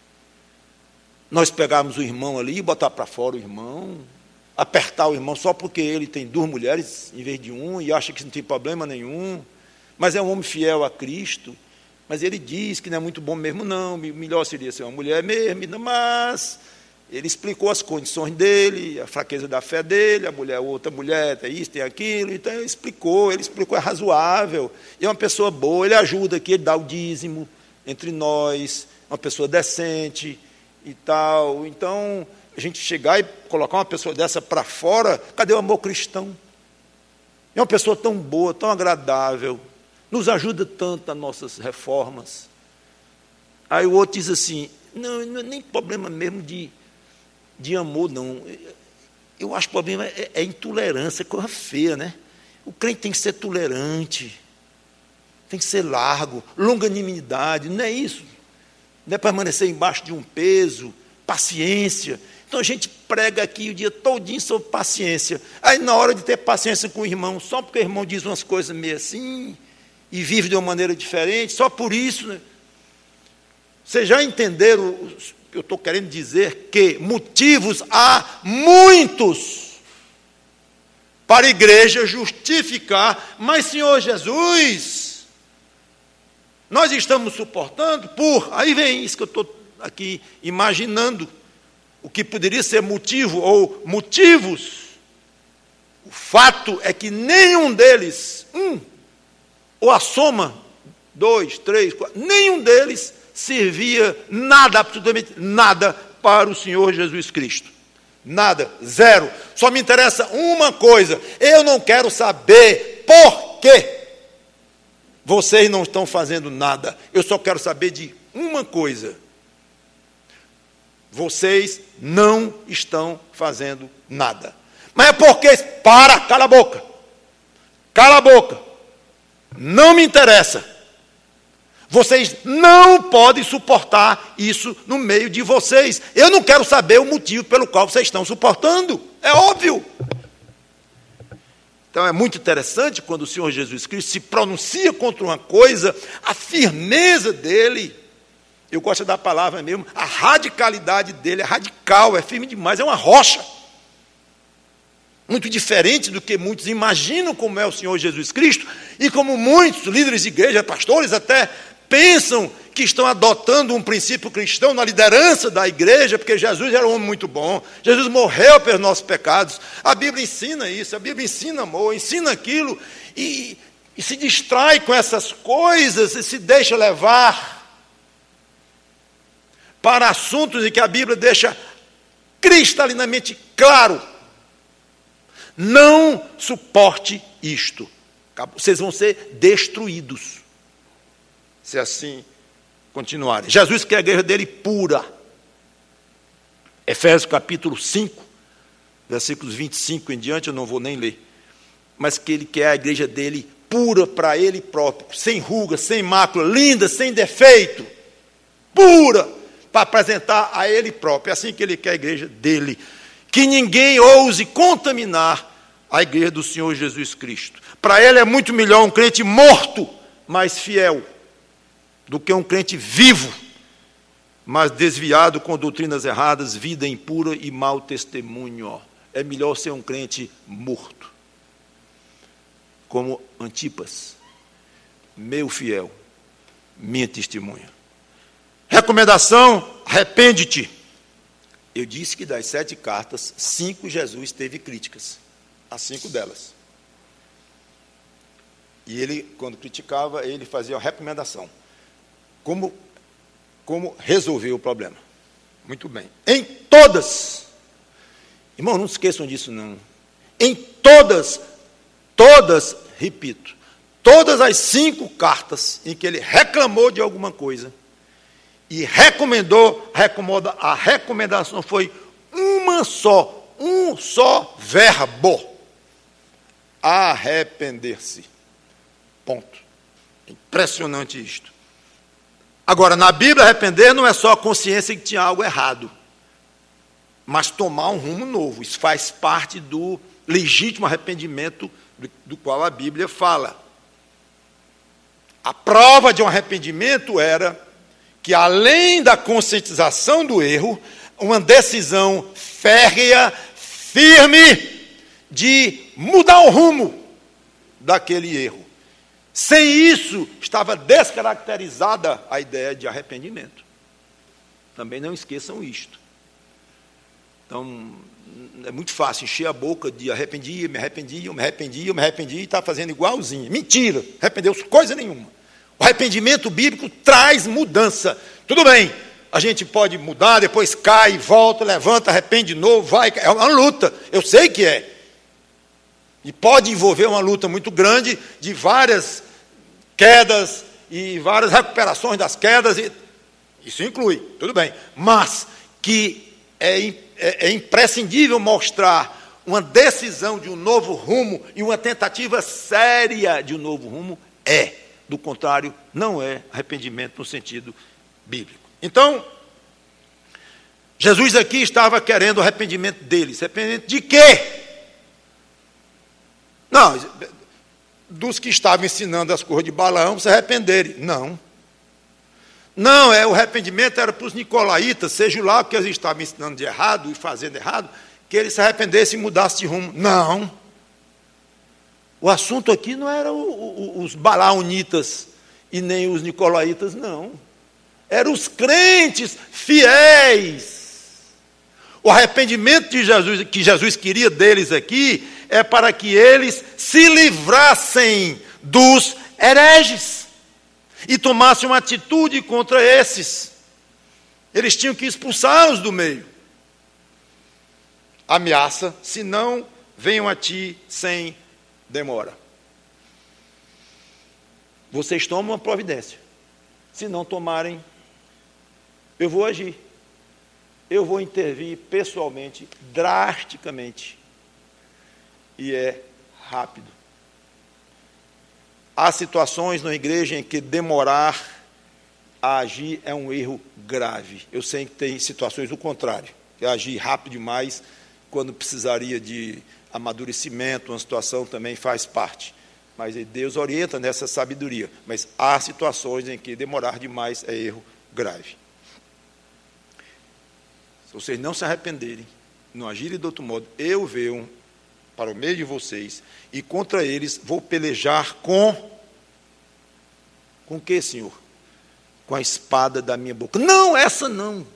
nós pegarmos o irmão ali e botar para fora o irmão, apertar o irmão só porque ele tem 2 mulheres em vez de 1 e acha que não tem problema nenhum, mas é um homem fiel a Cristo, mas ele diz que não é muito bom mesmo não, melhor seria ser uma mulher mesmo, mas ele explicou as condições dele, a fraqueza da fé dele, a mulher, outra mulher, tem isso, tem aquilo, então ele explicou, é razoável, e é uma pessoa boa, ele ajuda aqui, ele dá o dízimo entre nós, uma pessoa decente e tal. Então, a gente chegar e colocar uma pessoa dessa para fora, cadê o amor cristão? É uma pessoa tão boa, tão agradável, nos ajuda tanto nas nossas reformas. Aí o outro diz assim, não é nem problema mesmo de amor, não. Eu acho que o problema é intolerância, coisa feia, né? O crente tem que ser tolerante, tem que ser largo, longanimidade, não é isso? Não é permanecer embaixo de um peso, paciência. Então a gente prega aqui o dia todinho sobre paciência. Aí na hora de ter paciência com o irmão, só porque o irmão diz umas coisas meio assim, e vive de uma maneira diferente, só por isso, né? Vocês já entenderam? Eu estou querendo dizer que motivos há muitos para a igreja justificar, mas Senhor Jesus, nós estamos suportando aí vem isso que eu estou aqui imaginando, o que poderia ser motivo ou motivos. O fato é que nenhum deles, ou a soma, 2, 3, 4, nenhum deles servia nada, absolutamente nada, para o Senhor Jesus Cristo. Nada, zero. Só me interessa uma coisa, eu não quero saber por quê vocês não estão fazendo nada. Eu só quero saber de uma coisa: vocês não estão fazendo nada. Mas é porque, cala a boca. cala a boca, não me interessa. Vocês não podem suportar isso no meio de vocês. Eu não quero saber o motivo pelo qual vocês estão suportando. É óbvio. Então é muito interessante quando o Senhor Jesus Cristo se pronuncia contra uma coisa, a firmeza dele, eu gosto da palavra mesmo, a radicalidade dele é radical, é firme demais, é uma rocha. Muito diferente do que muitos imaginam como é o Senhor Jesus Cristo, e como muitos líderes de igreja, pastores até, pensam que estão adotando um princípio cristão na liderança da igreja, porque Jesus era um homem muito bom, Jesus morreu pelos nossos pecados, a Bíblia ensina isso, a Bíblia ensina amor, ensina aquilo, e se distrai com essas coisas, e se deixa levar para assuntos em que a Bíblia deixa cristalinamente claro: não suporte isto, vocês vão ser destruídos se assim continuarem. Jesus quer a igreja dele pura. Efésios capítulo 5, versículos 25 em diante, eu não vou nem ler, mas que ele quer a igreja dele pura para ele próprio, sem ruga, sem mácula, linda, sem defeito, pura, para apresentar a ele próprio. É assim que ele quer a igreja dele. Que ninguém ouse contaminar a igreja do Senhor Jesus Cristo. Para ele é muito melhor um crente morto, mas fiel, do que um crente vivo, mas desviado com doutrinas erradas, vida impura e mau testemunho. É melhor ser um crente morto, como Antipas, meu fiel, minha testemunha. Recomendação: arrepende-te. Eu disse que das 7 cartas, 5 Jesus teve críticas, a 5 delas. E ele, quando criticava, ele fazia uma recomendação. Como resolver o problema. Muito bem. Em todas, irmão, não se esqueçam disso não. Em todas, repito, todas as 5 cartas em que ele reclamou de alguma coisa e a recomendação foi um só verbo: arrepender-se. Ponto. Impressionante isto. Agora, na Bíblia, arrepender não é só a consciência que tinha algo errado, mas tomar um rumo novo. Isso faz parte do legítimo arrependimento do qual a Bíblia fala. A prova de um arrependimento era que, além da conscientização do erro, uma decisão férrea, firme, de mudar o rumo daquele erro. Sem isso, estava descaracterizada a ideia de arrependimento. Também não esqueçam isto. Então, é muito fácil encher a boca de arrependi, e está fazendo igualzinho. Mentira, arrependeu-se coisa nenhuma. O arrependimento bíblico traz mudança. Tudo bem, a gente pode mudar, depois cai, volta, levanta, arrepende de novo, vai. É uma luta, eu sei que é. E pode envolver uma luta muito grande, de várias quedas e várias recuperações das quedas. Isso inclui, tudo bem. Mas que é imprescindível mostrar uma decisão de um novo rumo e uma tentativa séria de um novo rumo, do contrário, não é arrependimento no sentido bíblico. Então, Jesus aqui estava querendo o arrependimento deles. Arrependimento de quê? Não, dos que estavam ensinando as coisas de Balaão se arrependerem. Não, o arrependimento era para os nicolaítas, seja lá o que eles estavam ensinando de errado e fazendo errado, que eles se arrependessem e mudassem de rumo. Não. O assunto aqui não era os balaonitas e nem os nicolaítas, não. Eram os crentes fiéis. O arrependimento de Jesus, que Jesus queria deles aqui, é para que eles se livrassem dos hereges e tomassem uma atitude contra esses. Eles tinham que expulsá-los do meio. Ameaça: se não, venham a ti sem demora. Vocês tomam uma providência. Se não tomarem, eu vou agir. Eu vou intervir pessoalmente, drasticamente. E é rápido. há situações na igreja em que demorar a agir é um erro grave. Eu sei que tem situações do contrário, que agir rápido demais, quando precisaria de amadurecimento, uma situação também faz parte. Mas Deus orienta nessa sabedoria. Mas há situações em que demorar demais é erro grave. Se vocês não se arrependerem, não agirem de outro modo, eu venho para o meio de vocês e contra eles vou pelejar com o que, Senhor? Com a espada da minha boca. Não, essa não.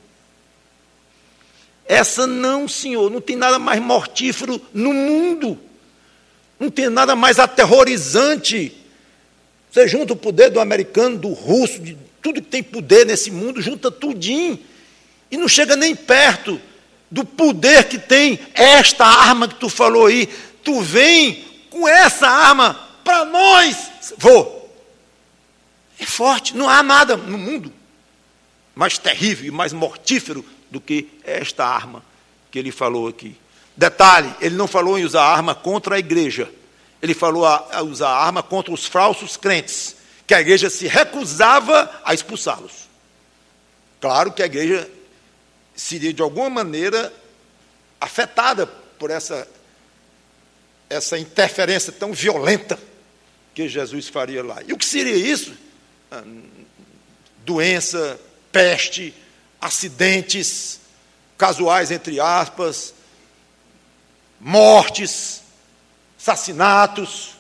Essa não, Senhor. Não tem nada mais mortífero no mundo. Não tem nada mais aterrorizante. Você junta o poder do americano, do russo, de tudo que tem poder nesse mundo, junta tudinho. E não chega nem perto do poder que tem esta arma que tu falou aí. Tu vem com essa arma para nós. Vou. É forte. Não há nada no mundo mais terrível e mais mortífero do que esta arma que ele falou aqui. Detalhe, ele não falou em usar arma contra a igreja. Ele falou a usar arma contra os falsos crentes, que a igreja se recusava a expulsá-los. Claro que a igreja seria, de alguma maneira, afetada por essa interferência tão violenta que Jesus faria lá. E o que seria isso? Doença, peste, acidentes casuais, entre aspas, mortes, assassinatos,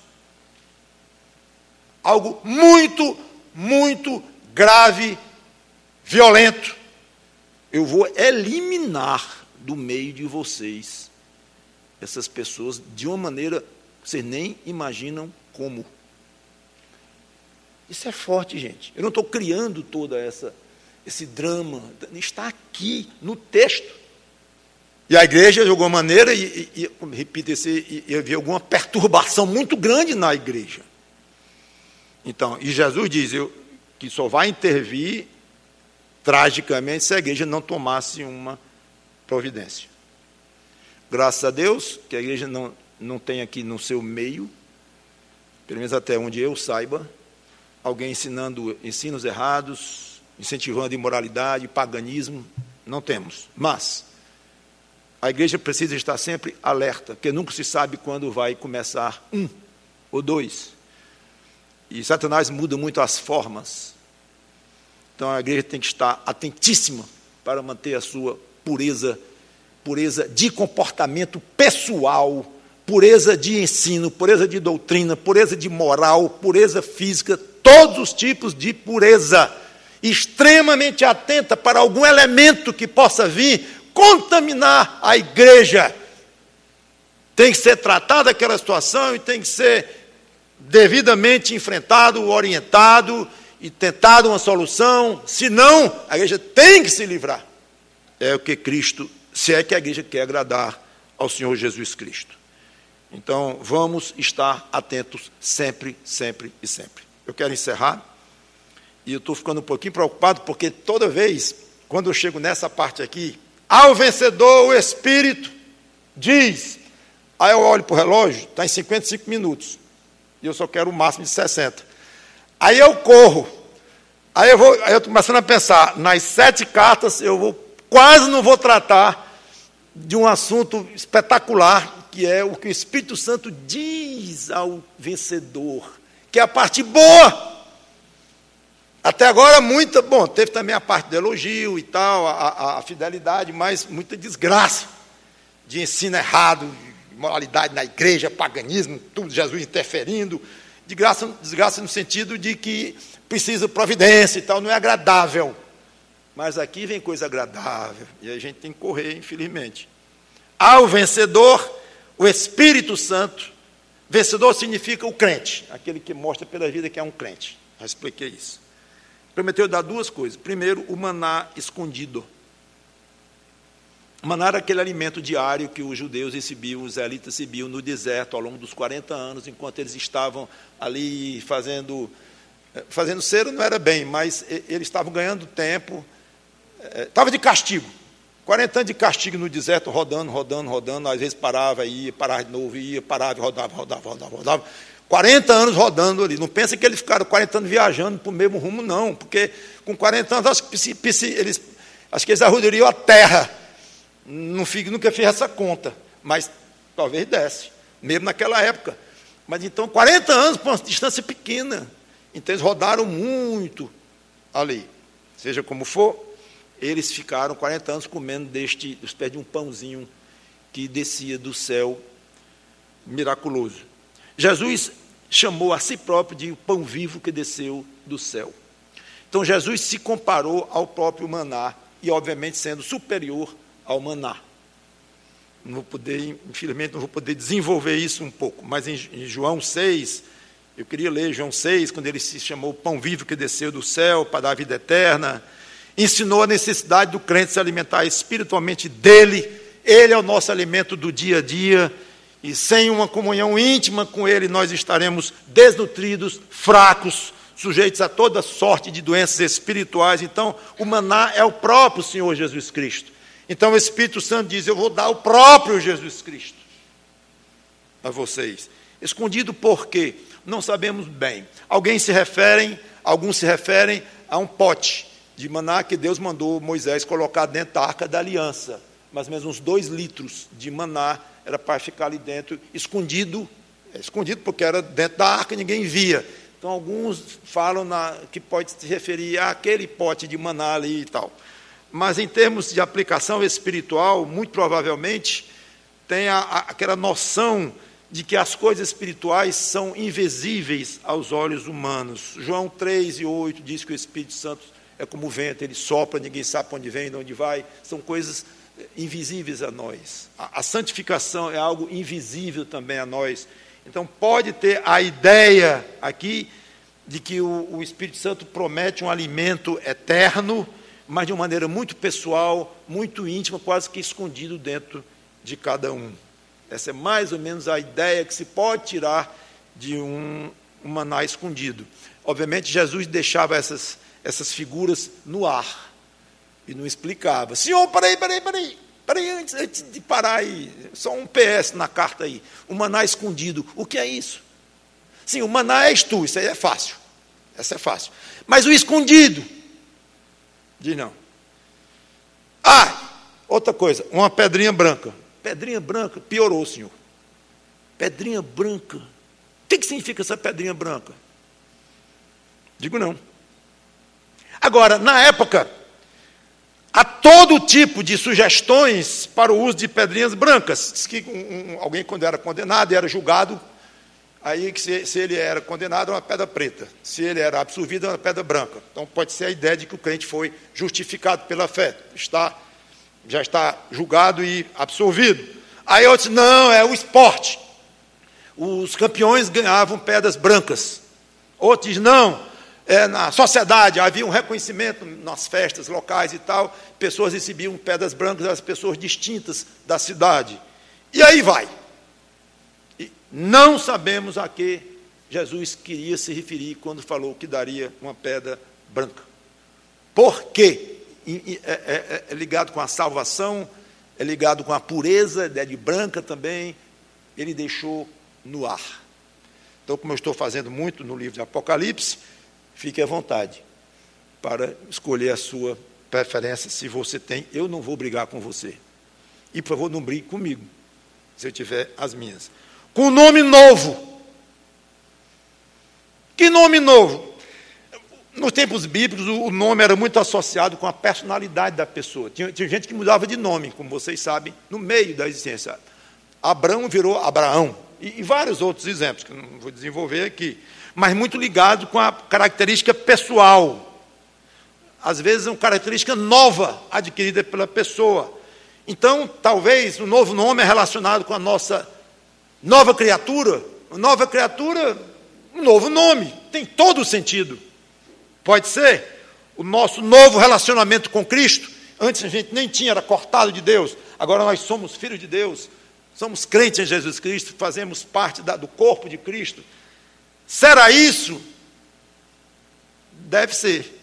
algo muito, muito grave, violento. Eu vou eliminar do meio de vocês essas pessoas de uma maneira que vocês nem imaginam como. Isso é forte, gente. Eu não estou criando todo esse drama. Está aqui no texto. E a igreja, de alguma maneira, repito, havia alguma perturbação muito grande na igreja. Então, e Jesus diz que só vai intervir tragicamente se a igreja não tomasse uma providência. Graças a Deus que a igreja não tem aqui no seu meio, pelo menos até onde eu saiba, alguém ensinando ensinos errados, incentivando imoralidade, paganismo. Não temos. Mas a igreja precisa estar sempre alerta, porque nunca se sabe quando vai começar um ou dois. E Satanás muda muito as formas. Então a igreja tem que estar atentíssima para manter a sua pureza de comportamento pessoal, pureza de ensino, pureza de doutrina, pureza de moral, pureza física, todos os tipos de pureza. Extremamente atenta para algum elemento que possa vir contaminar a igreja. Tem que ser tratada aquela situação e tem que ser devidamente enfrentado, orientado e tentado uma solução, senão a igreja tem que se livrar. É o que Cristo, se é que a igreja quer agradar ao Senhor Jesus Cristo. Então, vamos estar atentos sempre, sempre e sempre. Eu quero encerrar, e eu estou ficando um pouquinho preocupado, porque toda vez, quando eu chego nessa parte aqui, ao vencedor o Espírito diz, aí eu olho para o relógio, está em 55 minutos, e eu só quero o máximo de 60. Aí eu corro, aí eu estou começando a pensar, nas 7 cartas quase não vou tratar de um assunto espetacular, que é o que o Espírito Santo diz ao vencedor, que é a parte boa. Até agora, teve também a parte do elogio e tal, a fidelidade, mas muita desgraça de ensino errado, imoralidade na igreja, paganismo, tudo, Jesus interferindo, desgraça no sentido de que precisa providência e tal, não é agradável. Mas aqui vem coisa agradável, e a gente tem que correr, infelizmente. Ao vencedor, o Espírito Santo, vencedor significa o crente, aquele que mostra pela vida que é um crente. Já expliquei isso. Prometeu dar 2 coisas. Primeiro, o maná escondido. O maná era aquele alimento diário que os judeus recebiam, os israelitas recebiam no deserto ao longo dos 40 anos, enquanto eles estavam ali fazendo cera, não era bem, mas eles estavam ganhando tempo, estava de castigo. 40 anos de castigo no deserto, rodando, às vezes parava, ia, parava de novo, ia, parava, rodava. 40 anos rodando ali. Não pensa que eles ficaram 40 anos viajando para o mesmo rumo, não. Porque com 40 anos, acho que eles arroderiam a terra. Nunca fiz essa conta, mas talvez desse, mesmo naquela época. Mas então, 40 anos por uma distância pequena. Então, eles rodaram muito ali. Seja como for, eles ficaram 40 anos comendo dos pés de um pãozinho que descia do céu, miraculoso. Jesus chamou a si próprio de o pão vivo que desceu do céu. Então, Jesus se comparou ao próprio maná, e, obviamente, sendo superior ao maná. Não vou poder, infelizmente, não vou poder desenvolver isso um pouco, mas em João 6, eu queria ler João 6, quando ele se chamou o pão vivo que desceu do céu para dar a vida eterna, ensinou a necessidade do crente se alimentar espiritualmente dele. Ele é o nosso alimento do dia a dia, e sem uma comunhão íntima com ele, nós estaremos desnutridos, fracos, sujeitos a toda sorte de doenças espirituais. Então, o maná é o próprio Senhor Jesus Cristo. Então, o Espírito Santo diz, eu vou dar o próprio Jesus Cristo a vocês. Escondido por quê? Não sabemos bem. Alguns se referem a um pote de maná que Deus mandou Moisés colocar dentro da Arca da Aliança. Mais ou menos uns 2 litros de maná era para ficar ali dentro, escondido porque era dentro da arca, ninguém via. Então, alguns falam que pode se referir àquele pote de maná ali e tal. Mas, em termos de aplicação espiritual, muito provavelmente, tem aquela noção de que as coisas espirituais são invisíveis aos olhos humanos. João 3:8 diz que o Espírito Santo é como o vento, ele sopra, ninguém sabe para onde vem, de onde vai. São coisas invisíveis a nós. A santificação é algo invisível também a nós. Então, pode ter a ideia aqui de que o Espírito Santo promete um alimento eterno, mas de uma maneira muito pessoal, muito íntima, quase que escondido dentro de cada um. Essa é mais ou menos a ideia que se pode tirar de um maná escondido. Obviamente, Jesus deixava essas figuras no ar e não explicava. Senhor, peraí, antes de parar aí, só um PS na carta aí. O maná escondido, o que é isso? Sim, o maná és tu, isso aí é fácil. Essa é fácil. Mas o escondido, diz não. Outra coisa, uma pedrinha branca. Pedrinha branca, piorou, senhor. Pedrinha branca. O que significa essa pedrinha branca? Digo não. Agora, na época, há todo tipo de sugestões para o uso de pedrinhas brancas. Diz que alguém, quando era condenado, era julgado, aí que se ele era condenado, era uma pedra preta. Se ele era absolvido, era uma pedra branca. Então, pode ser a ideia de que o crente foi justificado pela fé. Já está julgado e absolvido. Aí outros, não, é o esporte. Os campeões ganhavam pedras brancas. Outros dizem, não, na sociedade havia um reconhecimento nas festas locais e tal, pessoas recebiam pedras brancas das pessoas distintas da cidade. E aí vai. E não sabemos a que Jesus queria se referir quando falou que daria uma pedra branca. Por quê? É ligado com a salvação, é ligado com a pureza, é de branca também, ele deixou no ar. Então, como eu estou fazendo muito no livro de Apocalipse, fique à vontade para escolher a sua preferência, se você tem. Eu não vou brigar com você. E, por favor, não brigue comigo, se eu tiver as minhas. Com um nome novo. Que nome novo? Nos tempos bíblicos, o nome era muito associado com a personalidade da pessoa. Tinha gente que mudava de nome, como vocês sabem, no meio da existência. Abrão virou Abraão. E vários outros exemplos, que eu não vou desenvolver aqui. Mas muito ligado com a característica pessoal. Às vezes, é uma característica nova, adquirida pela pessoa. Então, talvez, o novo nome é relacionado com a nossa nova criatura. Nova criatura, um novo nome. Tem todo o sentido. Pode ser o nosso novo relacionamento com Cristo. Antes a gente nem tinha, era cortado de Deus. Agora nós somos filhos de Deus. Somos crentes em Jesus Cristo, fazemos parte do corpo de Cristo. Será isso? Deve ser.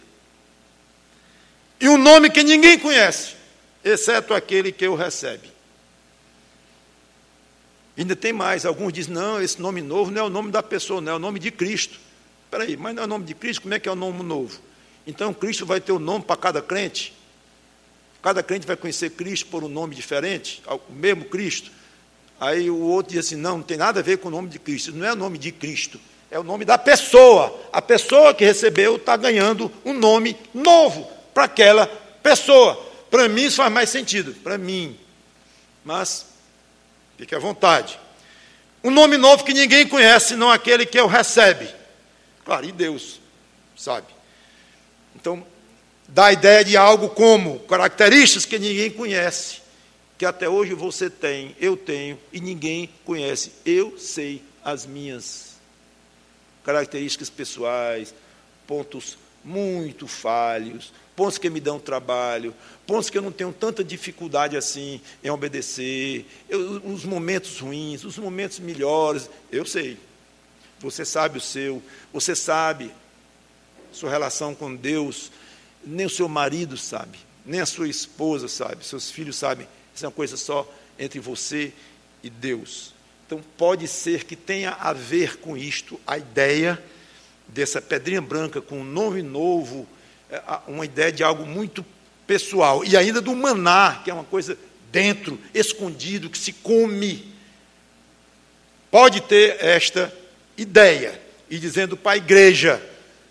E um nome que ninguém conhece, exceto aquele que o recebe. Ainda tem mais, alguns dizem, não, esse nome novo não é o nome da pessoa, não é o nome de Cristo. Espera aí, mas não é o nome de Cristo, como é que é o nome novo? Então, Cristo vai ter um nome para cada crente? Cada crente vai conhecer Cristo por um nome diferente? O mesmo Cristo? Aí o outro diz assim, não tem nada a ver com o nome de Cristo. Não é o nome de Cristo, é o nome da pessoa. A pessoa que recebeu está ganhando um nome novo para aquela pessoa. Para mim isso faz mais sentido, para mim. Mas, fique à vontade. Um nome novo que ninguém conhece, não aquele que o recebe. Claro, e Deus sabe. Então, dá a ideia de algo como características que ninguém conhece, que até hoje você tem, eu tenho, e ninguém conhece. Eu sei as minhas características pessoais, pontos muito falhos, pontos que me dão trabalho, pontos que eu não tenho tanta dificuldade assim em obedecer, os momentos ruins, os momentos melhores, eu sei. Você sabe o seu, você sabe sua relação com Deus, nem o seu marido sabe, nem a sua esposa sabe, seus filhos sabem. Isso é uma coisa só entre você e Deus. Então, pode ser que tenha a ver com isto, a ideia dessa pedrinha branca com um nome novo, uma ideia de algo muito pessoal. E ainda do maná, que é uma coisa dentro, escondido, que se come. Pode ter esta ideia. E dizendo para a igreja,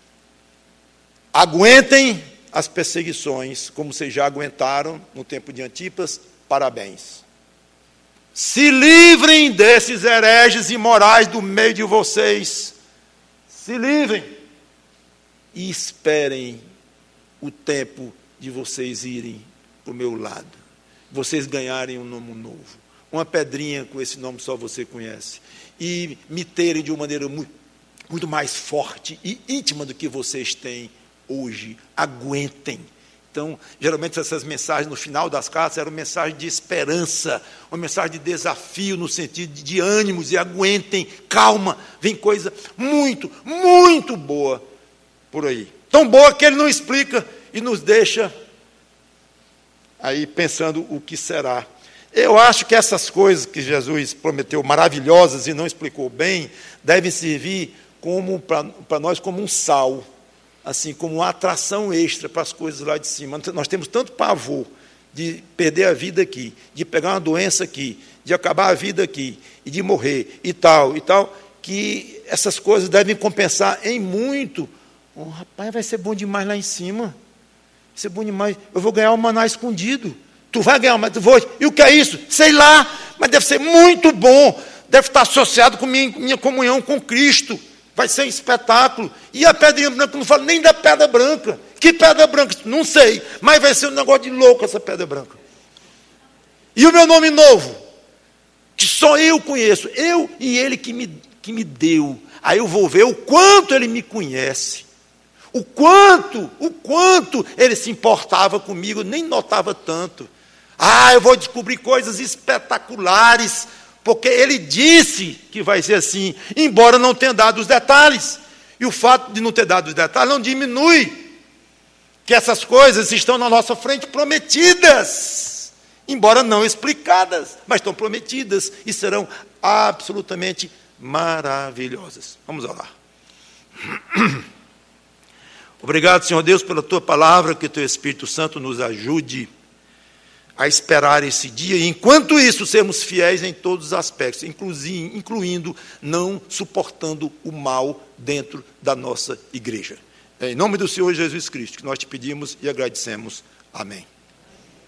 aguentem as perseguições, como vocês já aguentaram no tempo de Antipas, parabéns. Se livrem desses hereges imorais do meio de vocês. Se livrem. E esperem o tempo de vocês irem para o meu lado. Vocês ganharem um nome novo. Uma pedrinha com esse nome só você conhece. E me terem de uma maneira muito mais forte e íntima do que vocês têm hoje. Aguentem. Então, geralmente essas mensagens no final das cartas eram mensagens de esperança, uma mensagem de desafio no sentido de ânimos, e aguentem, calma, vem coisa muito, muito boa por aí. Tão boa que ele não explica e nos deixa aí pensando o que será. Eu acho que essas coisas que Jesus prometeu maravilhosas e não explicou bem, devem servir para nós como um sal, assim, como uma atração extra para as coisas lá de cima. Nós temos tanto pavor de perder a vida aqui, de pegar uma doença aqui, de acabar a vida aqui, e de morrer, e tal, que essas coisas devem compensar em muito. Oh, rapaz, vai ser bom demais lá em cima. Vai ser bom demais. Eu vou ganhar o maná escondido. Tu vai ganhar, mas tu vou. E o que é isso? Sei lá, mas deve ser muito bom. Deve estar associado com minha comunhão com Cristo. Vai ser um espetáculo. E a pedrinha branca, não falo nem da pedra branca. Que pedra branca? Não sei. Mas vai ser um negócio de louco essa pedra branca. E o meu nome novo? Que só eu conheço. Eu e ele que me deu. Aí eu vou ver o quanto ele me conhece. O quanto ele se importava comigo. Nem notava tanto. Eu vou descobrir coisas espetaculares. Porque ele disse que vai ser assim, embora não tenha dado os detalhes. E o fato de não ter dado os detalhes não diminui que essas coisas estão na nossa frente prometidas, embora não explicadas, mas estão prometidas e serão absolutamente maravilhosas. Vamos orar. Obrigado, Senhor Deus, pela Tua palavra, que Teu Espírito Santo nos ajude a esperar esse dia, e enquanto isso, sermos fiéis em todos os aspectos, incluindo não suportando o mal dentro da nossa igreja. É em nome do Senhor Jesus Cristo que nós te pedimos e agradecemos. Amém.